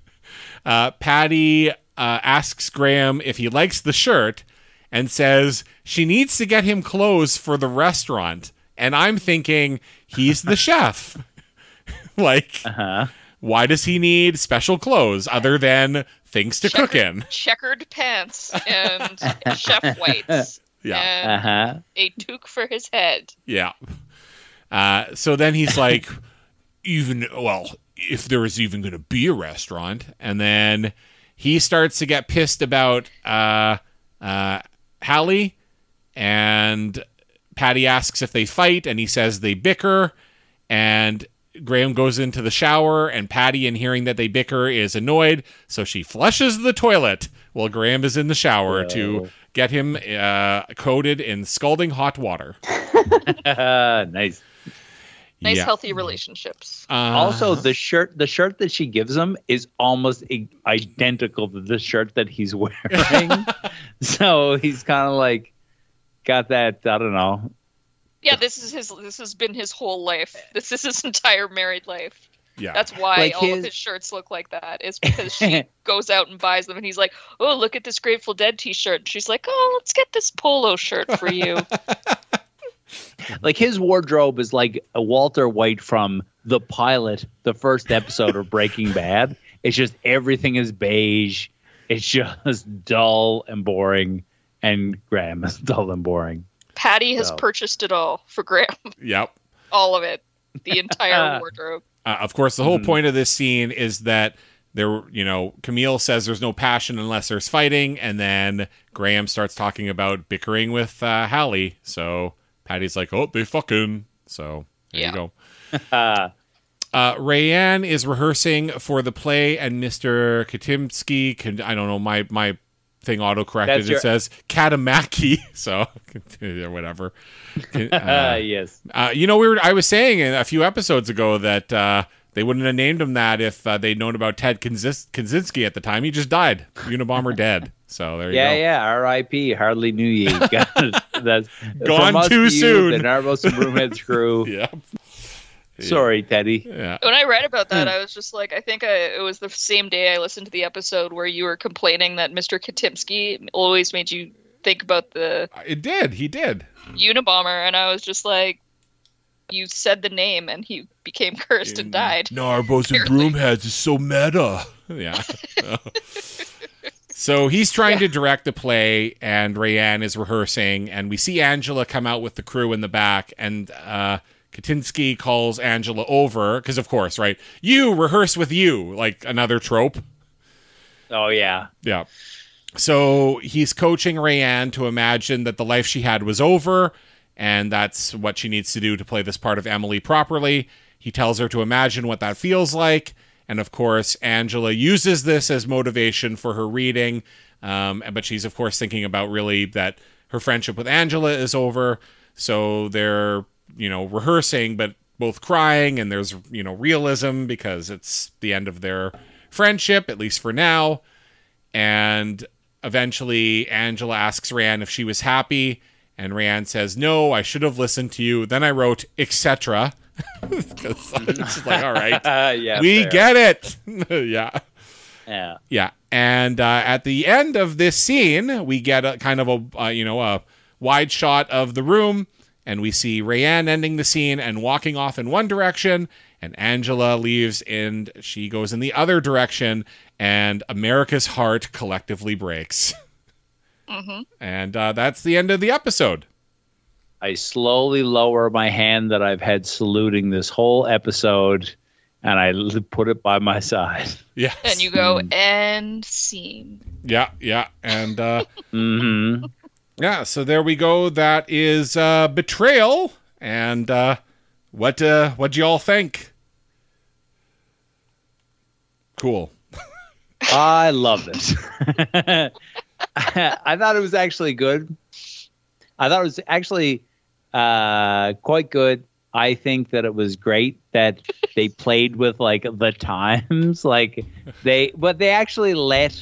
S1: Patty asks Graham if he likes the shirt and says she needs to get him clothes for the restaurant. And I'm thinking, he's the chef. Like, why does he need special clothes other than things to cook in?
S3: Checkered pants and chef whites.
S1: Yeah.
S3: And a toque for his head.
S1: Yeah. So then he's like, if there was even going to be a restaurant. And then he starts to get pissed about Hallie, and Patty asks if they fight, and he says they bicker, and Graham goes into the shower, and Patty, in hearing that they bicker, is annoyed, so she flushes the toilet while Graham is in the shower to get him coated in scalding hot water.
S4: Nice.
S3: Nice,
S1: Yeah.
S3: healthy relationships.
S4: Also, the shirt that she gives him is almost identical to the shirt that he's wearing. So he's kind of like got that, I don't know.
S3: Yeah, this has been his whole life. This is his entire married life.
S1: Yeah.
S3: That's why
S4: Like
S3: all of his shirts look like that. Is because she goes out and buys them, and he's like, "Oh, look at this Grateful Dead T-shirt." And she's like, "Oh, let's get this polo shirt for you."
S4: Like his wardrobe is like a Walter White from The Pilot, the first episode of Breaking Bad. It's just everything is beige. It's just dull and boring, and Graham is dull and boring.
S3: Patty has purchased it all for Graham.
S1: Yep.
S3: All of it. The entire wardrobe.
S1: Of course, the whole point of this scene is that Camille says there's no passion unless there's fighting, and then Graham starts talking about bickering with Hallie. So Patty's like, "Oh, they fucking." So there you go. Rayanne is rehearsing for the play, and Mr. Katimsky, I don't know, my thing auto-corrected. It says Katamaki, so whatever.
S4: Yes.
S1: I was saying a few episodes ago that they wouldn't have named him that if they'd known about Ted Kaczynski at the time. He just died. Unabomber dead. So there you go.
S4: Yeah. R.I.P. Hardly knew ye. That's
S1: gone too soon.
S4: The Narvos and Broomheads crew.
S1: Yep.
S4: Sorry, Teddy.
S1: Yeah.
S3: When I read about that, I was just like, I think it was the same day I listened to the episode where you were complaining that Mr. Katimsky always made you think about the
S1: It did. He did.
S3: Unabomber, and I was just like, you said the name and he became cursed and died.
S1: Narvos and Broomheads is so meta. Yeah. So he's trying to direct the play, and Rayanne is rehearsing, and we see Angela come out with the crew in the back, and Kaczynski calls Angela over, because of course, right? You rehearse with you, like another trope.
S4: Oh, yeah.
S1: Yeah. So he's coaching Rayanne to imagine that the life she had was over, and that's what she needs to do to play this part of Emily properly. He tells her to imagine what that feels like, and of course, Angela uses this as motivation for her reading, but she's of course thinking about really that her friendship with Angela is over, so they're, rehearsing, but both crying, and there's, realism because it's the end of their friendship, at least for now. And eventually Angela asks Ryan if she was happy, and Ryan says, "No, I should have listened to you." Then I wrote, etc. Because it's like, all right, we
S4: fair.
S1: get it. Yeah.
S4: Yeah.
S1: Yeah. And at the end of this scene, we get a kind of a wide shot of the room, and we see Rayanne ending the scene and walking off in one direction, and Angela leaves and she goes in the other direction, and America's heart collectively breaks.
S3: Mm-hmm.
S1: And that's the end of the episode.
S4: I slowly lower my hand that I've had saluting this whole episode, and I put it by my side.
S1: Yes.
S3: And you go, end scene.
S1: Yeah, yeah. And
S4: Mm-hmm.
S1: yeah, so there we go. That is Betrayal. And what'd you all think? Cool.
S4: I love it. I thought it was actually good. I thought it was actually quite good. I think that it was great that they played with like the times, but they actually left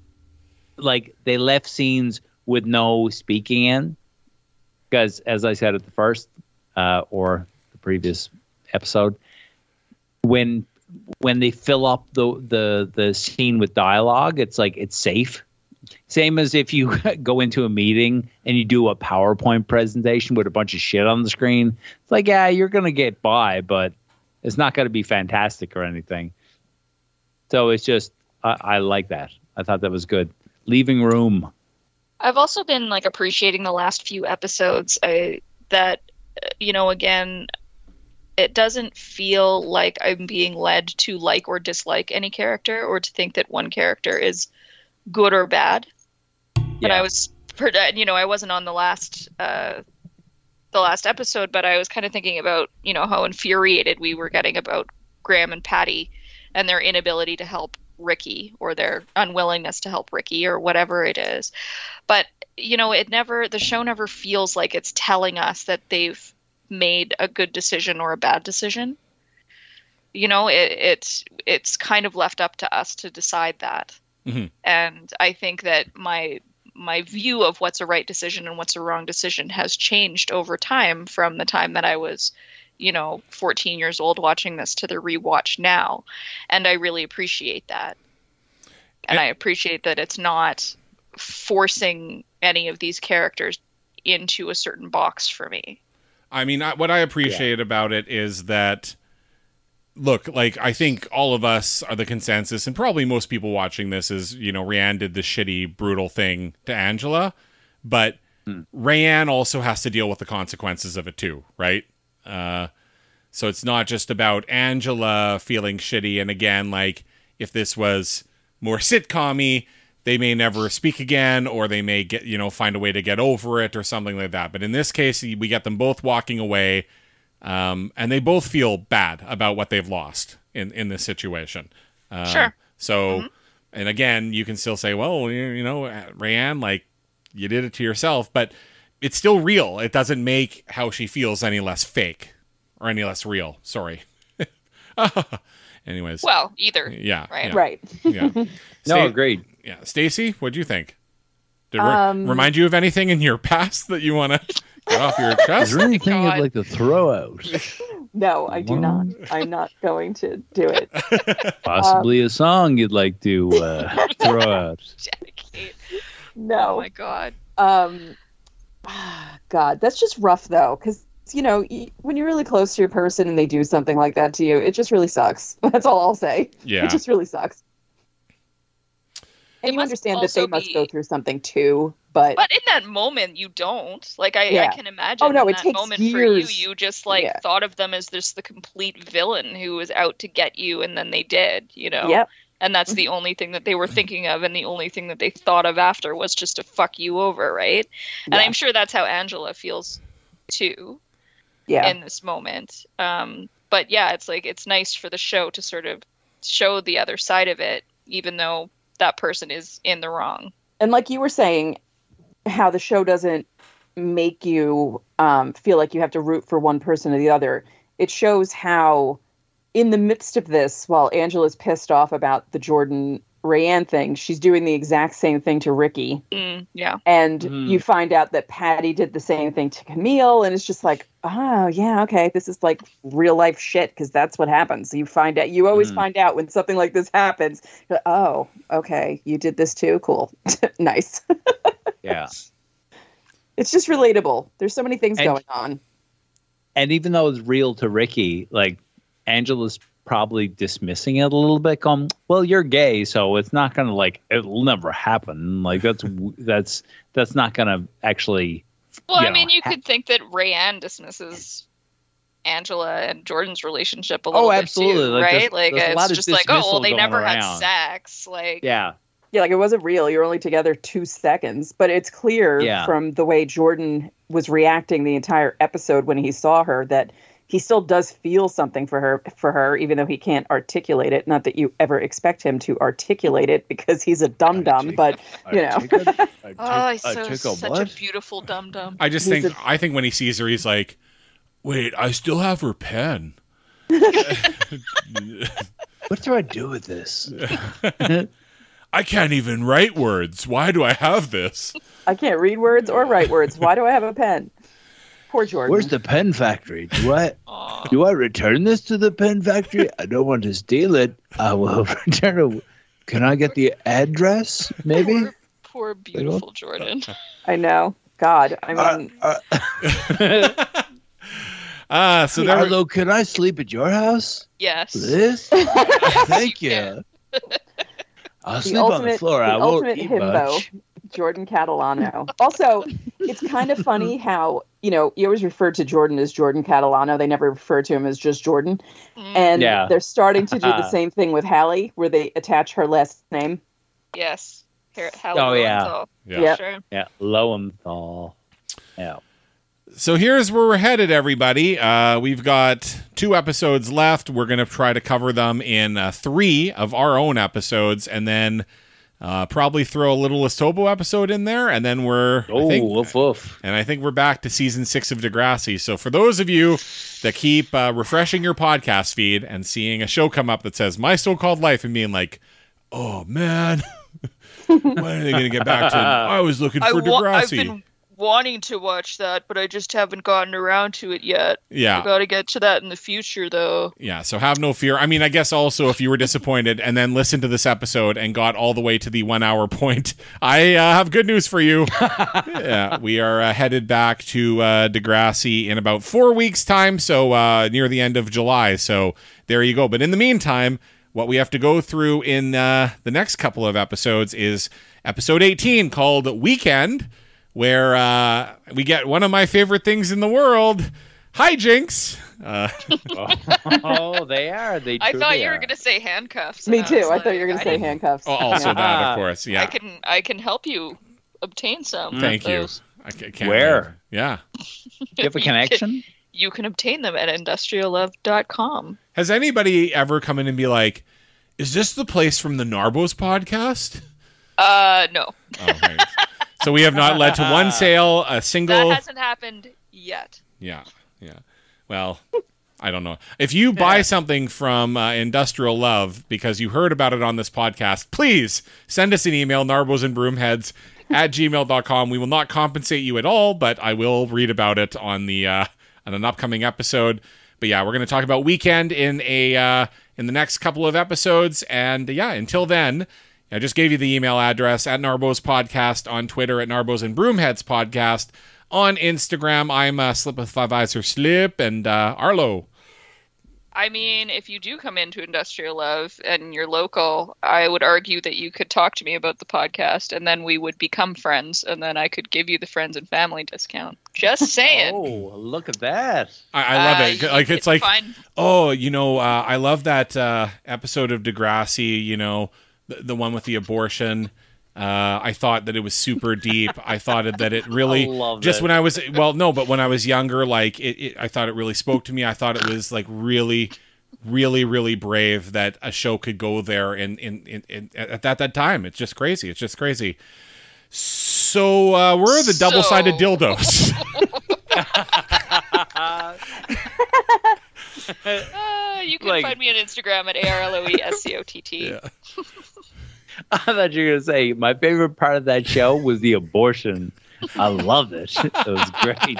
S4: scenes with no speaking in, because as I said at the first or the previous episode, when they fill up the scene with dialogue, it's like it's safe. Same as if you go into a meeting and you do a PowerPoint presentation with a bunch of shit on the screen. It's like, yeah, you're going to get by, but it's not going to be fantastic or anything. So it's just, I like that. I thought that was good. Leaving room.
S3: I've also been appreciating the last few episodes that, again, it doesn't feel like I'm being led to like or dislike any character or to think that one character is good or bad. And I was, I wasn't on the last episode, but I was kind of thinking about, how infuriated we were getting about Graham and Patty and their inability to help Ricky, or their unwillingness to help Ricky, or whatever it is. But, the show never feels like it's telling us that they've made a good decision or a bad decision. It's kind of left up to us to decide that.
S1: Mm-hmm.
S3: And I think that my view of what's a right decision and what's a wrong decision has changed over time, from the time that I was, 14 years old watching this to the rewatch now. And I really appreciate that. And I appreciate that it's not forcing any of these characters into a certain box for me.
S1: I mean, what I appreciate about it is that, look, I think all of us are the consensus, and probably most people watching this is, Rayanne did the shitty, brutal thing to Angela, but Rayanne also has to deal with the consequences of it too, right? So it's not just about Angela feeling shitty, and again, if this was more sitcom-y, they may never speak again, or they may get, find a way to get over it or something like that. But in this case, we get them both walking away, and they both feel bad about what they've lost in this situation.
S3: Sure.
S1: So, and again, you can still say, well, Rayanne, you did it to yourself, but it's still real. It doesn't make how she feels any less fake or any less real. Sorry. Anyways.
S3: Well, either.
S1: Yeah.
S3: Right.
S1: Yeah,
S5: Right.
S1: yeah.
S4: No, agreed.
S1: Yeah. Stacy, what'd you think? Did it remind you of anything in your past that you want to get off your chest?
S6: Is there anything
S3: God.
S6: you'd like to throw out?
S5: No, I do not. I'm not going to do it.
S6: Possibly a song you'd like to throw out.
S3: Dedicate. Oh
S5: No.
S3: my God.
S5: God, that's just rough though, because when you're really close to your person and they do something like that to you, it just really sucks. That's all I'll say.
S1: Yeah.
S5: It just really sucks. And
S3: It
S5: you
S3: must
S5: understand that they
S3: also
S5: must
S3: be-
S5: go through something too, but
S3: But in that moment, you don't. I
S5: Yeah.
S3: can imagine.
S5: Oh, no,
S3: in
S5: it
S3: that
S5: takes
S3: moment
S5: years.
S3: for you just
S5: Yeah.
S3: thought of them as this the complete villain who was out to get you, and then they did.
S5: yep.
S3: And that's the only thing that they were thinking of, and the only thing that they thought of after was just to fuck you over, right? And
S5: Yeah.
S3: I'm sure that's how Angela feels too
S5: Yeah.
S3: in this moment. But yeah, it's like it's nice for the show to sort of show the other side of it, even though that person is in the wrong.
S5: And like you were saying, how the show doesn't make you feel like you have to root for one person or the other. It shows how, in the midst of this, while Angela's pissed off about the Jordan Rayanne thing, she's doing the exact same thing to Ricky.
S3: Yeah.
S5: And you find out that Patty did the same thing to Camille, and it's just like, oh yeah, okay, this is like real life shit, because that's what happens. You find out, you always find out when something like this happens. You're like, oh, okay, you did this too. Cool, nice.
S4: Yeah.
S5: It's just relatable. There's so many things going on.
S4: And even though it's real to Ricky, like Angela's probably dismissing it a little bit, going, well, you're gay, so it's not gonna, like, it'll never happen. Like that's not gonna actually.
S3: Well, I mean, you could think that Rayanne dismisses Angela and Jordan's relationship a little bit
S4: absolutely.
S3: too,
S4: Like,
S3: right?
S4: there's a
S3: It's
S4: lot of
S3: just like, oh, well,
S4: dismissal
S3: they
S4: going
S3: never had
S4: around.
S3: sex. Like,
S4: Yeah.
S5: Yeah, like it wasn't real. You're only together 2 seconds, but it's clear from the way Jordan was reacting the entire episode when he saw her that he still does feel something for her, even though he can't articulate it. Not that you ever expect him to articulate it, because he's a dum-dum, but you know.
S3: oh, he's such a beautiful dum-dum.
S1: I just think I think when he sees her, he's like, wait, I still have her pen.
S6: What do I do with this?
S1: I can't even write words. Why do I have this?
S5: I can't read words or write words. Why do I have a pen? Poor Jordan.
S6: Where's the pen factory? Do I return this to the pen factory? I don't want to steal it. I will return it. Can I get the address, maybe?
S3: Poor beautiful Jordan.
S5: I know. God, I mean...
S1: So there
S6: Arlo, can I sleep at your house?
S3: Yes.
S6: This? Thank you. I'll sleep on the floor. I won't
S5: ultimate
S6: eat
S5: himbo,
S6: much.
S5: Jordan Catalano. Also, it's kind of funny how, you always refer to Jordan as Jordan Catalano. They never refer to him as just Jordan. And they're starting to do the same thing with Hallie, where they attach her last name.
S3: Yes. Hallie
S4: yeah.
S3: Lowenthal. Sure.
S4: Yeah, Lowenthal. Yeah.
S1: So here's where we're headed, everybody. We've got 2 episodes left. We're going to try to cover them in 3 of our own episodes, and then probably throw a little Estobo episode in there, and then I think we're back to season 6 of Degrassi. So for those of you that keep refreshing your podcast feed and seeing a show come up that says My So-Called Life and being like, oh man, when are they going to get back to I was looking for Degrassi.
S3: I've been wanting to watch that, but I just haven't gotten around to it yet.
S1: Yeah.
S3: I got to get to that in the future, though.
S1: Yeah, so have no fear. I mean, I guess also if you were disappointed and then listened to this episode and got all the way to the 1 hour point, I have good news for you. Yeah, we are headed back to Degrassi in about 4 weeks' time, so near the end of July. So there you go. But in the meantime, what we have to go through in the next couple of episodes is episode 18 called Weekend, where we get one of my favorite things in the world, hijinks.
S4: They are. They
S3: I thought you were
S4: are.
S3: going to say handcuffs.
S5: Me
S3: and
S5: too. I
S3: was
S5: thought you were going
S3: like,
S5: to say handcuffs.
S1: Oh, also that, of course. Yeah.
S3: I can help you obtain some.
S1: Thank
S3: of
S1: you.
S3: those.
S1: I can't
S4: Where?
S1: Yeah.
S4: Do you have a connection?
S3: You can obtain them at industriallove.com.
S1: Has anybody ever come in and be like, is this the place from the Narbos podcast?
S3: No.
S1: Oh, right. So we have not led to one sale, a single.
S3: That hasn't happened yet.
S1: Yeah. Well, I don't know. If you buy something from Industrial Love because you heard about it on this podcast, please send us an email, narbosandbroomheads@gmail.com. We will not compensate you at all, but I will read about it on an upcoming episode. But yeah, we're going to talk about Weekend in the next couple of episodes. And yeah, until then, I just gave you the email address at Narbos Podcast, on Twitter at Narbos and Broomheads Podcast, on Instagram I'm Slip with 5 Eyes or Slip, and Arlo.
S3: I mean, if you do come into Industrial Love and you're local, I would argue that you could talk to me about the podcast, and then we would become friends, and then I could give you the friends and family discount. Just saying.
S4: Oh, look at that.
S1: I love it. Like it's like,
S3: fine.
S1: I love that episode of Degrassi, the one with the abortion. I thought that it was super deep. I thought that it really
S4: I love
S1: just
S4: it.
S1: when I was but when I was younger, like I thought it really spoke to me. I thought it was like really, really, really brave that a show could go there at that time. It's just crazy. It's just crazy. So where are the double-sided dildos?
S3: You can
S4: Like-
S3: find me on Instagram at ARLOESCOTT.
S1: Yeah.
S4: I thought you were going to say my favorite part of that show was the abortion. I loved it. It was great.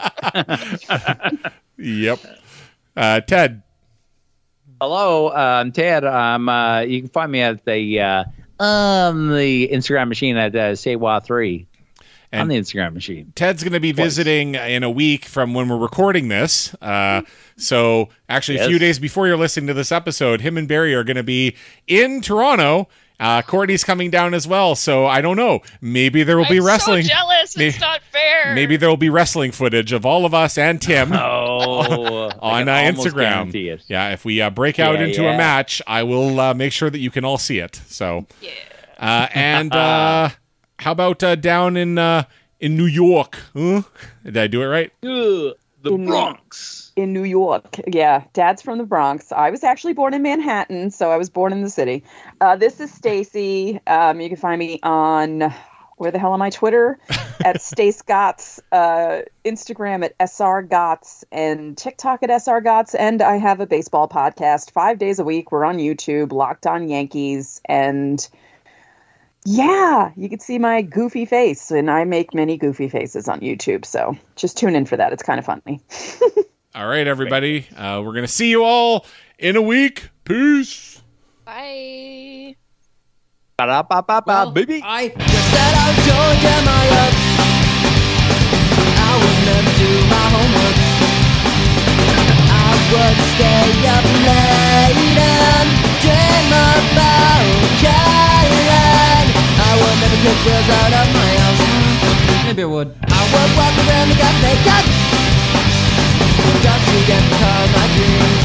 S1: Yep. Ted.
S4: Hello, I'm Ted. You can find me at the Instagram machine at Saywa3. On
S1: And
S4: the Instagram machine.
S1: Ted's going to be visiting in a week from when we're recording this. So actually, a few
S4: Yes.
S1: days before you're listening to this episode, him and Barry are going to be in Toronto. Courtney's coming down as well. So I don't know. Maybe there will be
S3: I'm
S1: wrestling.
S3: so jealous.
S1: May-
S3: It's not fair.
S1: Maybe there will be wrestling footage of all of us and Tim
S4: Oh,
S1: on
S4: I can almost
S1: Instagram.
S4: guarantee it.
S1: Yeah, if we break out
S4: Yeah,
S1: into a
S4: yeah.
S1: match, I will make sure that you can all see it. So, and how about down in New York? Huh? Did I do it right?
S4: The
S5: In-
S4: Bronx.
S5: In New York. Yeah, Dad's from the Bronx. I was actually born in Manhattan, so I was born in the city. This is Stacy. You can find me on, where the hell am I? Twitter at Stace Gotts, Instagram at SR Gotts, and TikTok at SR Gotts. And I have a baseball podcast 5 days a week. We're on YouTube, Locked On Yankees. And yeah, you can see my goofy face, and I make many goofy faces on YouTube. So just tune in for that. It's kind of funny.
S1: All right, everybody. We're going to see you all in a week. Peace.
S3: Bye.
S4: Ba-da-ba-ba-ba, baby.
S2: I just said I told you my love. I would never do my homework. I would stay up late and dream about Caroline. I would never kick girls out of my house. Maybe I would. I would walk around the cafe cut just to get caught my dreams.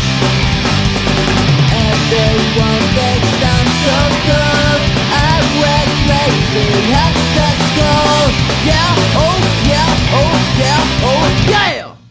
S2: Everyone thinks I'm so good. I went crazy at the school. Yeah, oh yeah, oh yeah, oh yeah.